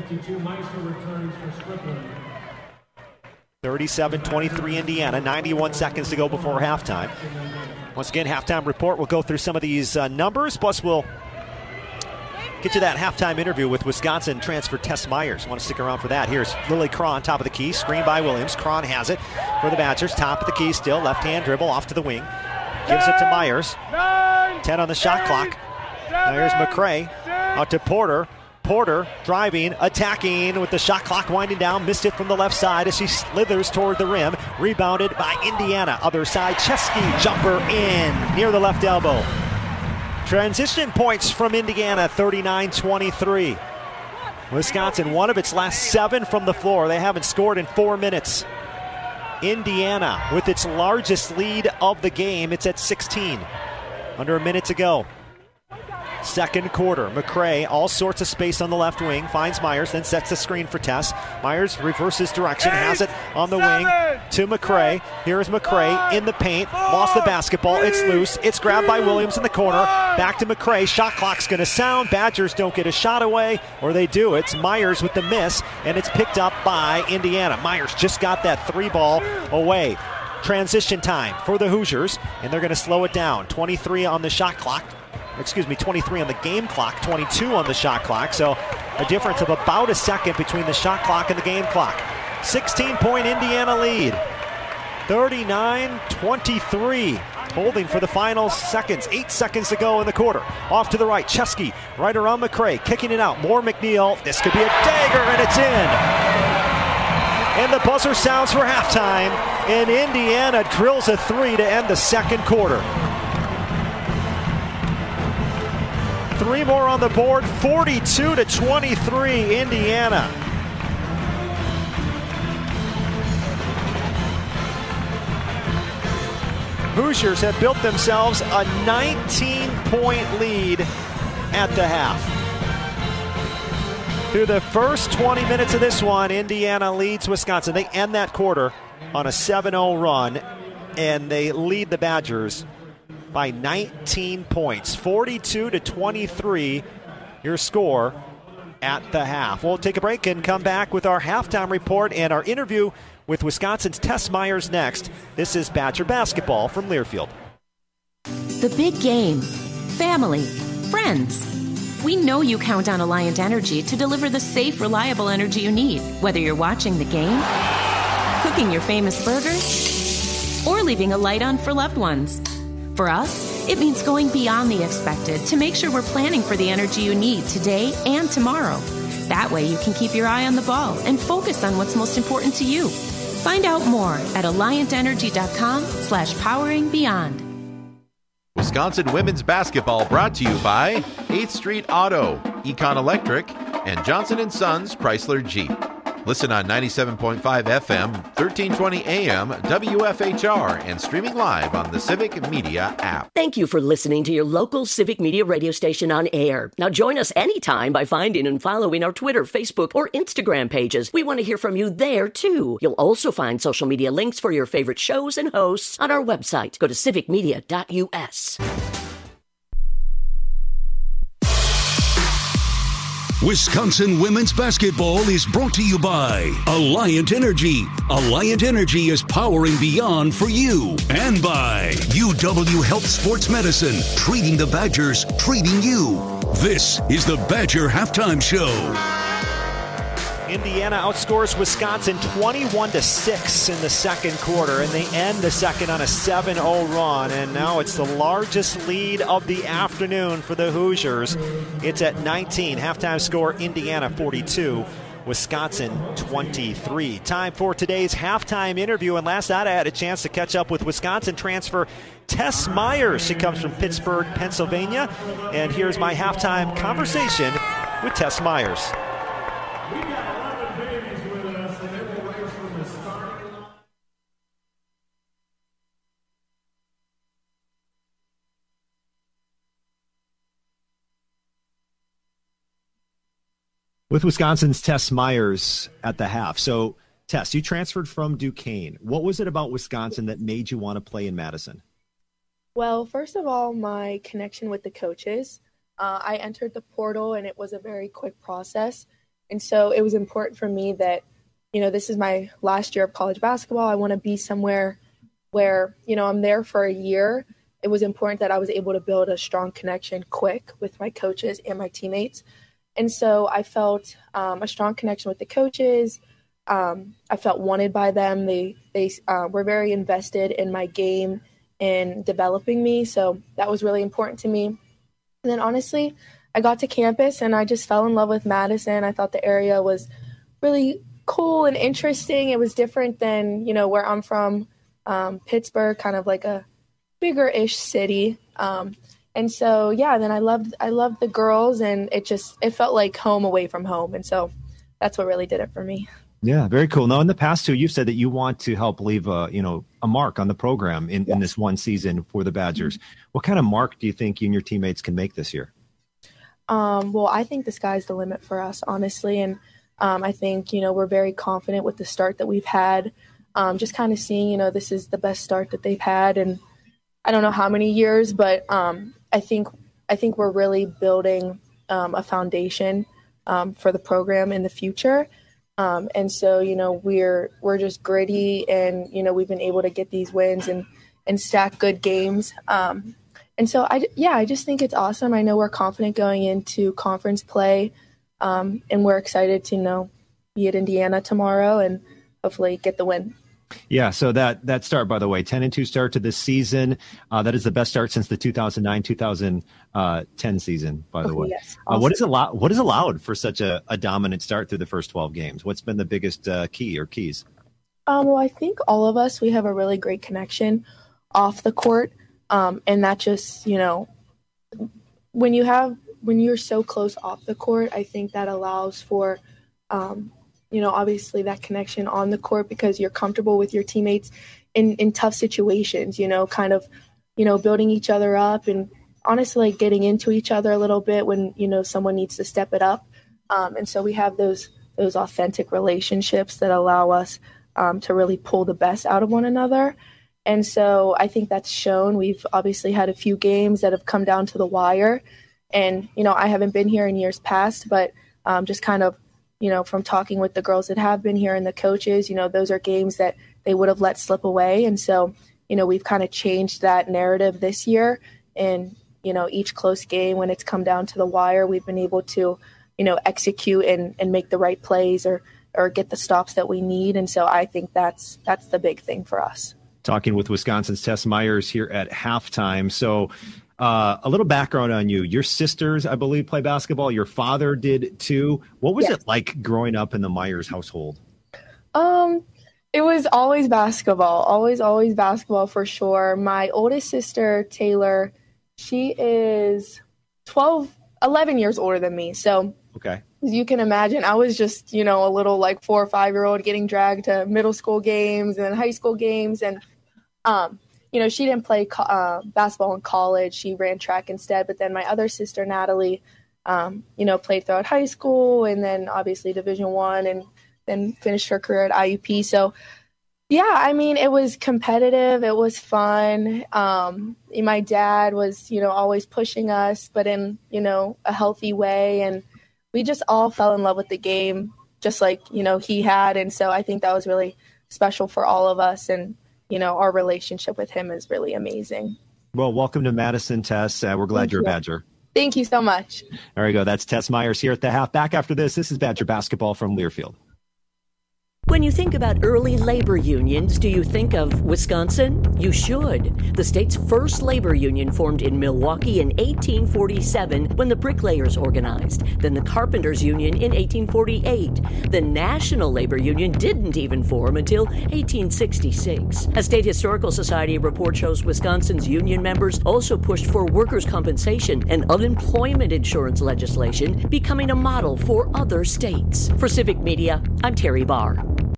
thirty-seven twenty-three Indiana, ninety-one seconds to go before halftime. Once again, halftime report. We'll go through some of these uh, numbers, plus we'll get you that halftime interview with Wisconsin transfer Tess Myers. Want to stick around for that. Here's Lily Cron, top of the key, screen by Williams. Cron has it for the Badgers, top of the key still, left-hand dribble off to the wing. Gives it to Myers. ten on the shot clock. Now here's McCray out to Porter. Porter driving, attacking with the shot clock winding down. Missed it from the left side as she slithers toward the rim. Rebounded by Indiana. Other side, Chesky jumper in near the left elbow. Transition points from Indiana, thirty-nine twenty-three. Wisconsin, one of its last seven from the floor. They haven't scored in four minutes. Indiana with its largest lead of the game. It's at sixteen. Under a minute to go. Second quarter, McCray, all sorts of space on the left wing, finds Myers, then sets the screen for Tess. Myers reverses direction, has it on the wing to McCray. Here is McCray in the paint, lost the basketball, it's loose, it's grabbed by Williams in the corner, back to McCray, shot clock's going to sound, Badgers don't get a shot away, or they do, it's Myers with the miss, and it's picked up by Indiana. Myers just got that three ball away. Transition time for the Hoosiers, and they're going to slow it down. twenty-three on the shot clock. Excuse me, twenty-three on the game clock, twenty-two on the shot clock. So a difference of about a second between the shot clock and the game clock. sixteen-point Indiana lead. thirty-nine twenty-three. holding for the final seconds. Eight seconds to go in the quarter. Off to the right, Chesky right around McCray, kicking it out. More McNeil. This could be a dagger, and it's in. And the buzzer sounds for halftime, and Indiana drills a three to end the second quarter. Three more on the board, forty-two to twenty-three, Indiana. Hoosiers have built themselves a nineteen-point lead at the half. Through the first twenty minutes of this one, Indiana leads Wisconsin. They end that quarter on a seven oh run, and they lead the Badgers by nineteen points. forty-two to twenty-three, your score at the half. We'll take a break and come back with our halftime report and our interview with Wisconsin's Tess Myers next. This is Badger Basketball from Learfield. The big game. Family. Friends. We know you count on Alliant Energy to deliver the safe, reliable energy you need, whether you're watching the game, cooking your famous burgers, or leaving a light on for loved ones. For us, it means going beyond the expected to make sure we're planning for the energy you need today and tomorrow. That way you can keep your eye on the ball and focus on what's most important to you. Find out more at alliantenergy.com slash powering beyond. Wisconsin women's basketball brought to you by eighth Street Auto, Econ Electric, and Johnson and Sons Chrysler Jeep. Listen on ninety-seven point five F M, thirteen twenty A M, W F H R, and streaming live on the Civic Media app. Thank you for listening to your local Civic Media radio station on air. Now join us anytime by finding and following our Twitter, Facebook, or Instagram pages. We want to hear from you there, too. You'll also find social media links for your favorite shows and hosts on our website. Go to civic media dot U S. Wisconsin women's basketball is brought to you by Alliant Energy. Alliant Energy is powering beyond for you. And by U W Health Sports Medicine, treating the Badgers, treating you. This is the Badger Halftime Show. Indiana outscores Wisconsin twenty-one to six in the second quarter, and they end the second on a seven oh run, and now it's the largest lead of the afternoon for the Hoosiers. It's at nineteen. Halftime score, Indiana forty-two, Wisconsin twenty-three. Time for today's halftime interview, and last night I had a chance to catch up with Wisconsin transfer Tess Myers. She comes from Pittsburgh, Pennsylvania, and here's my halftime conversation with Tess Myers. With Wisconsin's Tess Myers at the half. So, Tess, you transferred from Duquesne. What was it about Wisconsin that made you want to play in Madison? Well, first of all, my connection with the coaches. Uh, I entered the portal, and it was a very quick process. And so it was important for me that, you know, this is my last year of college basketball. I want to be somewhere where, you know, I'm there for a year. It was important that I was able to build a strong connection quick with my coaches and my teammates. And so I felt um, a strong connection with the coaches. Um, I felt wanted by them. They they uh, were very invested in my game and developing me. So that was really important to me. And then honestly, I got to campus and I just fell in love with Madison. I thought the area was really cool and interesting. It was different than, you know, where I'm from, um, Pittsburgh, kind of like a bigger-ish city. Um And so, yeah, then I loved I loved the girls, and it just it felt like home away from home. And so that's what really did it for me. Yeah, very cool. Now, in the past, too, you've said that you want to help leave a, you know, a mark on the program in, yeah. in this one season for the Badgers. Mm-hmm. What kind of mark do you think you and your teammates can make this year? Um, well, I think the sky's the limit for us, honestly. And um, I think, you know, we're very confident with the start that we've had. Um, just kind of seeing, you know, this is the best start that they've had. And I don't know how many years, but um, I think I think we're really building um, a foundation um, for the program in the future. Um, and so, you know, we're we're just gritty, and, you know, we've been able to get these wins and, and stack good games. Um, and so, I, yeah, I just think it's awesome. I know we're confident going into conference play, um, and we're excited to, you know, be at Indiana tomorrow and hopefully get the win. Yeah, so that that start, by the way, ten and two start to this season. Uh, that is the best start since the two thousand nine two thousand ten season, by the Okay, way. yes. Uh, what is allowed? What is allowed for such a, a dominant start through the first twelve games? What's been the biggest uh, key or keys? Um, well, I think all of us, we have a really great connection off the court. Um, and that just, you know, when you have, when you're so close off the court, I think that allows for, um, you know, obviously that connection on the court because you're comfortable with your teammates in, in tough situations, you know, kind of, you know, building each other up and honestly like getting into each other a little bit when, you know, someone needs to step it up. Um, and so we have those, those authentic relationships that allow us um, to really pull the best out of one another. And so I think that's shown. We've obviously had a few games that have come down to the wire. And, you know, I haven't been here in years past, but um, just kind of, you know, from talking with the girls that have been here and the coaches, you know, those are games that they would have let slip away. And so, you know, we've kind of changed that narrative this year. And, you know, each close game, when it's come down to the wire, we've been able to, you know, execute and, and make the right plays or, or get the stops that we need. And so I think that's that's the big thing for us. Talking with Wisconsin's Tess Myers here at halftime. So uh, a little background on you. Your sisters, I believe, play basketball. Your father did too. What was Yes. it like growing up in the Myers household? Um, it was always basketball, always, always basketball for sure. My oldest sister, Taylor, she is twelve, eleven years older than me. So Okay. as you can imagine, I was just, you know, a little like four or five year old getting dragged to middle school games and high school games. And, um, you know, she didn't play co- uh, basketball in college. She ran track instead. But then my other sister, Natalie, um, you know, played throughout high school and then obviously Division One and then finished her career at I U P. So, yeah, I mean, it was competitive. It was fun. Um, my dad was, you know, always pushing us, but in, you know, a healthy way. And we just all fell in love with the game, just like, you know, he had. And so I think that was really special for all of us. And, you know, our relationship with him is really amazing. Well, welcome to Madison, Tess. Uh, we're glad Thank you're a you. Badger. Thank you so much. There you go. That's Tess Myers here at the half. Back after this, this is Badger basketball from Learfield. When you think about early labor unions, do you think of Wisconsin? You should. The state's first labor union formed in Milwaukee in eighteen forty-seven when the bricklayers organized. Then the carpenters union in eighteen forty-eight. The National Labor Union didn't even form until eighteen sixty-six. A State Historical Society report shows Wisconsin's union members also pushed for workers' compensation and unemployment insurance legislation, becoming a model for other states. For Civic Media, I'm Terry Barr.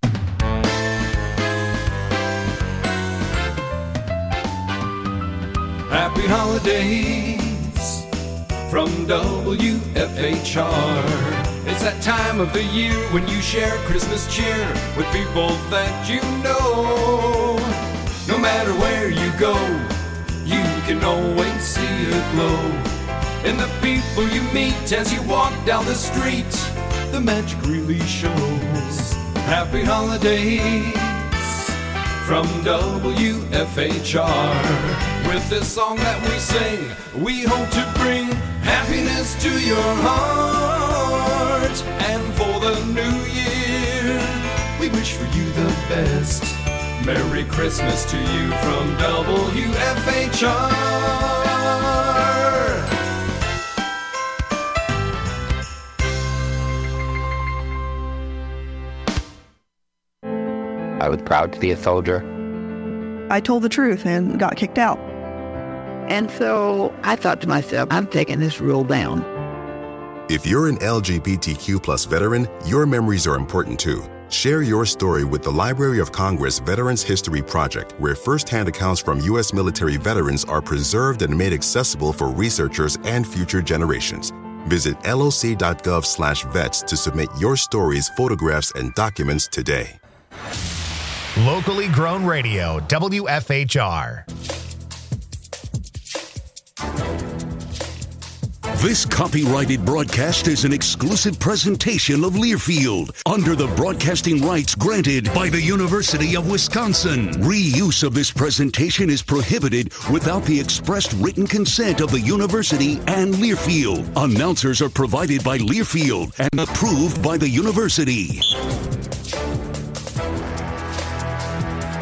Happy holidays from W F H R. It's that time of the year when you share Christmas cheer with people that you know. No matter where you go, you can always see a glow in the people you meet as you walk down the street. The magic really shows. Happy holidays from W F H R. With this song that we sing, we hope to bring happiness to your heart. And for the new year, we wish for you the best. Merry Christmas to you from W F H R. I was proud to be a soldier. I told the truth and got kicked out. And so I thought to myself, I'm taking this rule down. If you're an L G B T Q plus veteran, your memories are important too. Share your story with the Library of Congress Veterans History Project, where firsthand accounts from U S military veterans are preserved and made accessible for researchers and future generations. Visit loc.gov slash vets to submit your stories, photographs, and documents today. Locally grown radio, W F H R. This copyrighted broadcast is an exclusive presentation of Learfield under the broadcasting rights granted by the University of Wisconsin. Reuse of this presentation is prohibited without the expressed written consent of the university and Learfield. Announcers are provided by Learfield and approved by the university.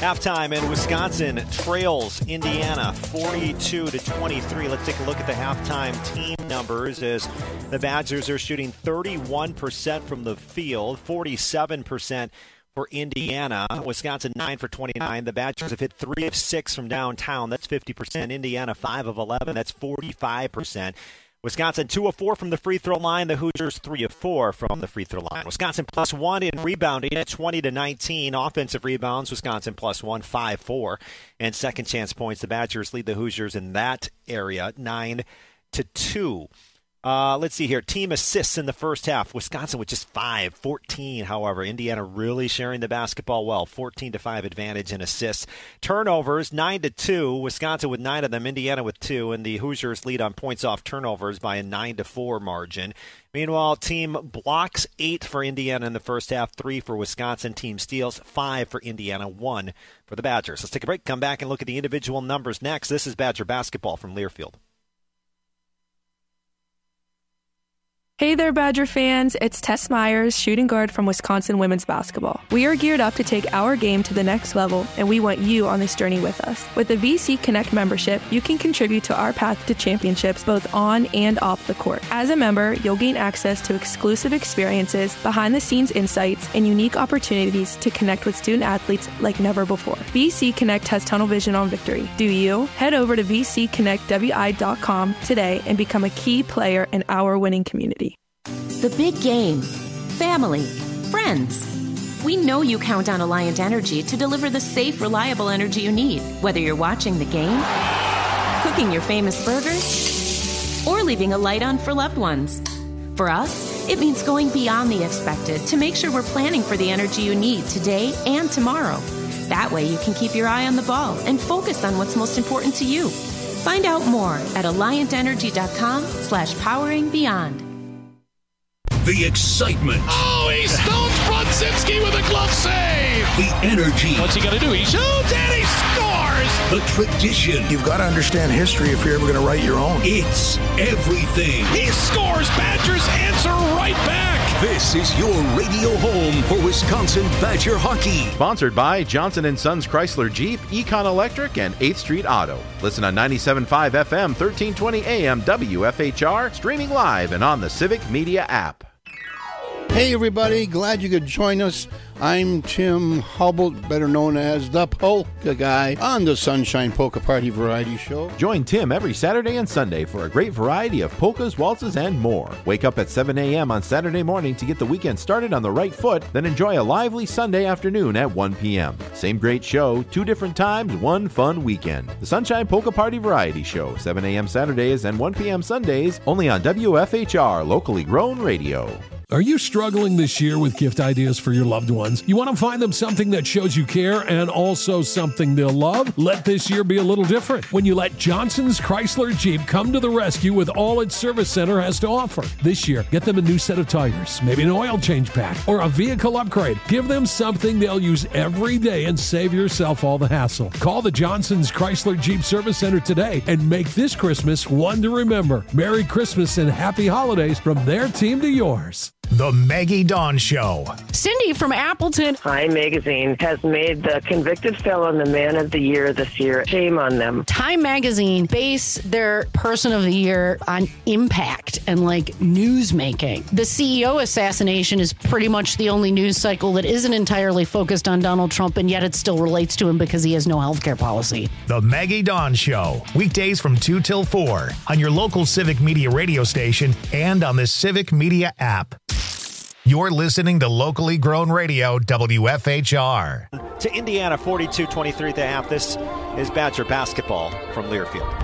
Halftime in Wisconsin trails Indiana forty-two to twenty-three. Let's take a look at the halftime team numbers as the Badgers are shooting thirty-one percent from the field, forty-seven percent for Indiana. Wisconsin nine for twenty-nine. The Badgers have hit three of six from downtown. That's fifty percent. Indiana five of eleven. That's forty-five percent. Wisconsin two of four from the free throw line. The Hoosiers three of four from the free throw line. Wisconsin plus one in rebounding at twenty to nineteen. Offensive rebounds, Wisconsin plus one, five four. And second chance points, the Badgers lead the Hoosiers in that area, nine to two. Uh, let's see here. Team assists in the first half. Wisconsin with just five, fourteen. However, Indiana really sharing the basketball well. fourteen to five advantage in assists. Turnovers, nine to two. Wisconsin with nine of them. Indiana with two. And the Hoosiers lead on points off turnovers by a nine to four margin. Meanwhile, team blocks eight for Indiana in the first half, three for Wisconsin. Team steals five for Indiana, one for the Badgers. Let's take a break, come back and look at the individual numbers next. This is Badger basketball from Learfield. Hey there, Badger fans. It's Tess Myers, shooting guard from Wisconsin women's basketball. We are geared up to take our game to the next level, and we want you on this journey with us. With the V C Connect membership, you can contribute to our path to championships both on and off the court. As a member, you'll gain access to exclusive experiences, behind-the-scenes insights, and unique opportunities to connect with student athletes like never before. V C Connect has tunnel vision on victory. Do you? Head over to v c connect w i dot com today and become a key player in our winning community. The big game. Family. Friends. We know you count on Alliant Energy to deliver the safe, reliable energy you need, whether you're watching the game, cooking your famous burgers, or leaving a light on for loved ones. For us, it means going beyond the expected to make sure we're planning for the energy you need today and tomorrow. That way you can keep your eye on the ball and focus on what's most important to you. Find out more at alliant energy dot com slash powering beyond. The excitement. Oh, he stones Brodzinski with a glove save. The energy. What's he going to do? He shoots and he scores. The tradition. You've got to understand history if you're ever going to write your own. It's everything. He scores. Badgers answer right back. This is your radio home for Wisconsin Badger hockey. Sponsored by Johnson and Sons Chrysler Jeep, Econ Electric, and eighth Street Auto. Listen on ninety-seven point five F M, thirteen twenty A M, W F H R, streaming live and on the Civic Media app. Hey everybody, glad you could join us. I'm Tim Hubble, better known as the Polka Guy, on the Sunshine Polka Party Variety Show. Join Tim every Saturday and Sunday for a great variety of polkas, waltzes, and more. Wake up at seven A M on Saturday morning to get the weekend started on the right foot, then enjoy a lively Sunday afternoon at one P M Same great show, two different times, one fun weekend. The Sunshine Polka Party Variety Show, seven A M Saturdays and one P M Sundays, only on W F H R, locally grown radio. Are you struggling this year with gift ideas for your loved ones? You want to find them something that shows you care and also something they'll love? Let this year be a little different when you let Johnson's Chrysler Jeep come to the rescue with all its service center has to offer. This year, get them a new set of tires, maybe an oil change pack, or a vehicle upgrade. Give them something they'll use every day and save yourself all the hassle. Call the Johnson's Chrysler Jeep Service Center today and make this Christmas one to remember. Merry Christmas and happy holidays from their team to yours. The Maggie Dawn Show. Cindy from Appleton. Time Magazine has made the convicted felon the man of the year this year. Shame on them. Time Magazine base their person of the year on impact and like news making. The C E O assassination is pretty much the only news cycle that isn't entirely focused on Donald Trump, and yet it still relates to him because he has no healthcare policy. The Maggie Dawn Show. Weekdays from two till four on your local Civic Media radio station and on the Civic Media app. You're listening to locally grown radio, W F H R. To Indiana, forty-two twenty-three at the half. This is Badger basketball from Learfield.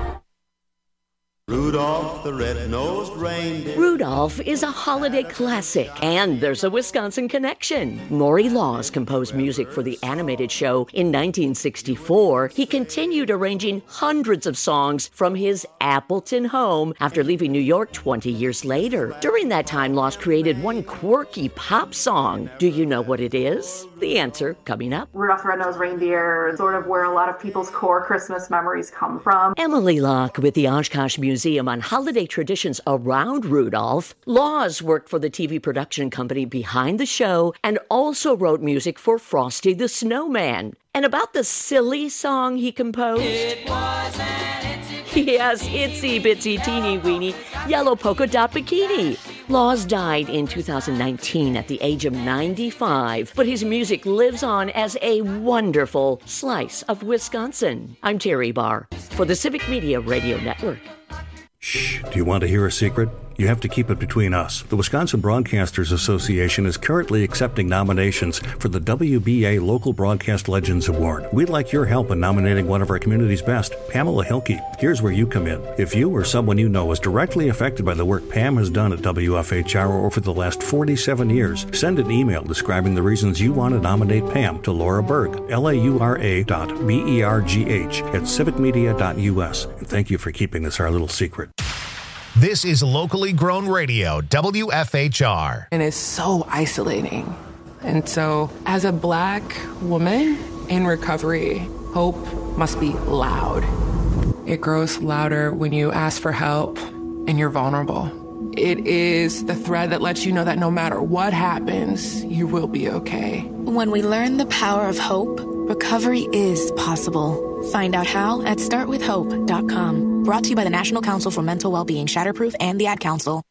Rudolph the red-nosed reindeer. Rudolph is a holiday classic, and there's a Wisconsin connection. Maury Laws composed music for the animated show in nineteen sixty-four. He continued arranging hundreds of songs from his Appleton home after leaving New York twenty years later. During that time, Laws created one quirky pop song. Do you know what it is? The answer coming up. Rudolph the Red-Nosed Reindeer, sort of where a lot of people's core Christmas memories come from. Emily Locke with the Oshkosh Museum on holiday traditions around Rudolph. Laws worked for the T V production company behind the show and also wrote music for Frosty the Snowman. And about the silly song he composed? It was an itsy Yes, itsy bitsy teeny weeny yellow polka dot bikini. Laws died in two thousand nineteen at the age of ninety-five, but his music lives on as a wonderful slice of Wisconsin. I'm Terry Barr for the Civic Media Radio Network. Shh. Do you want to hear a secret? You have to keep it between us. The Wisconsin Broadcasters Association is currently accepting nominations for the W B A Local Broadcast Legends Award. We'd like your help in nominating one of our community's best, Pamela Hilke. Here's where you come in. If you or someone you know is directly affected by the work Pam has done at W F H R over the last forty-seven years, send an email describing the reasons you want to nominate Pam to Laura Berg, L A U R A dot B E R G H at civic media dot U S. And thank you for keeping this our little secret. This is locally grown radio, W F H R. And it's so isolating. And so, as a Black woman in recovery, hope must be loud. It grows louder when you ask for help and you're vulnerable. It is the thread that lets you know that no matter what happens, you will be okay. When we learn the power of hope, recovery is possible. Find out how at start with hope dot com. Brought to you by the National Council for Mental Wellbeing, Shatterproof, and the Ad Council.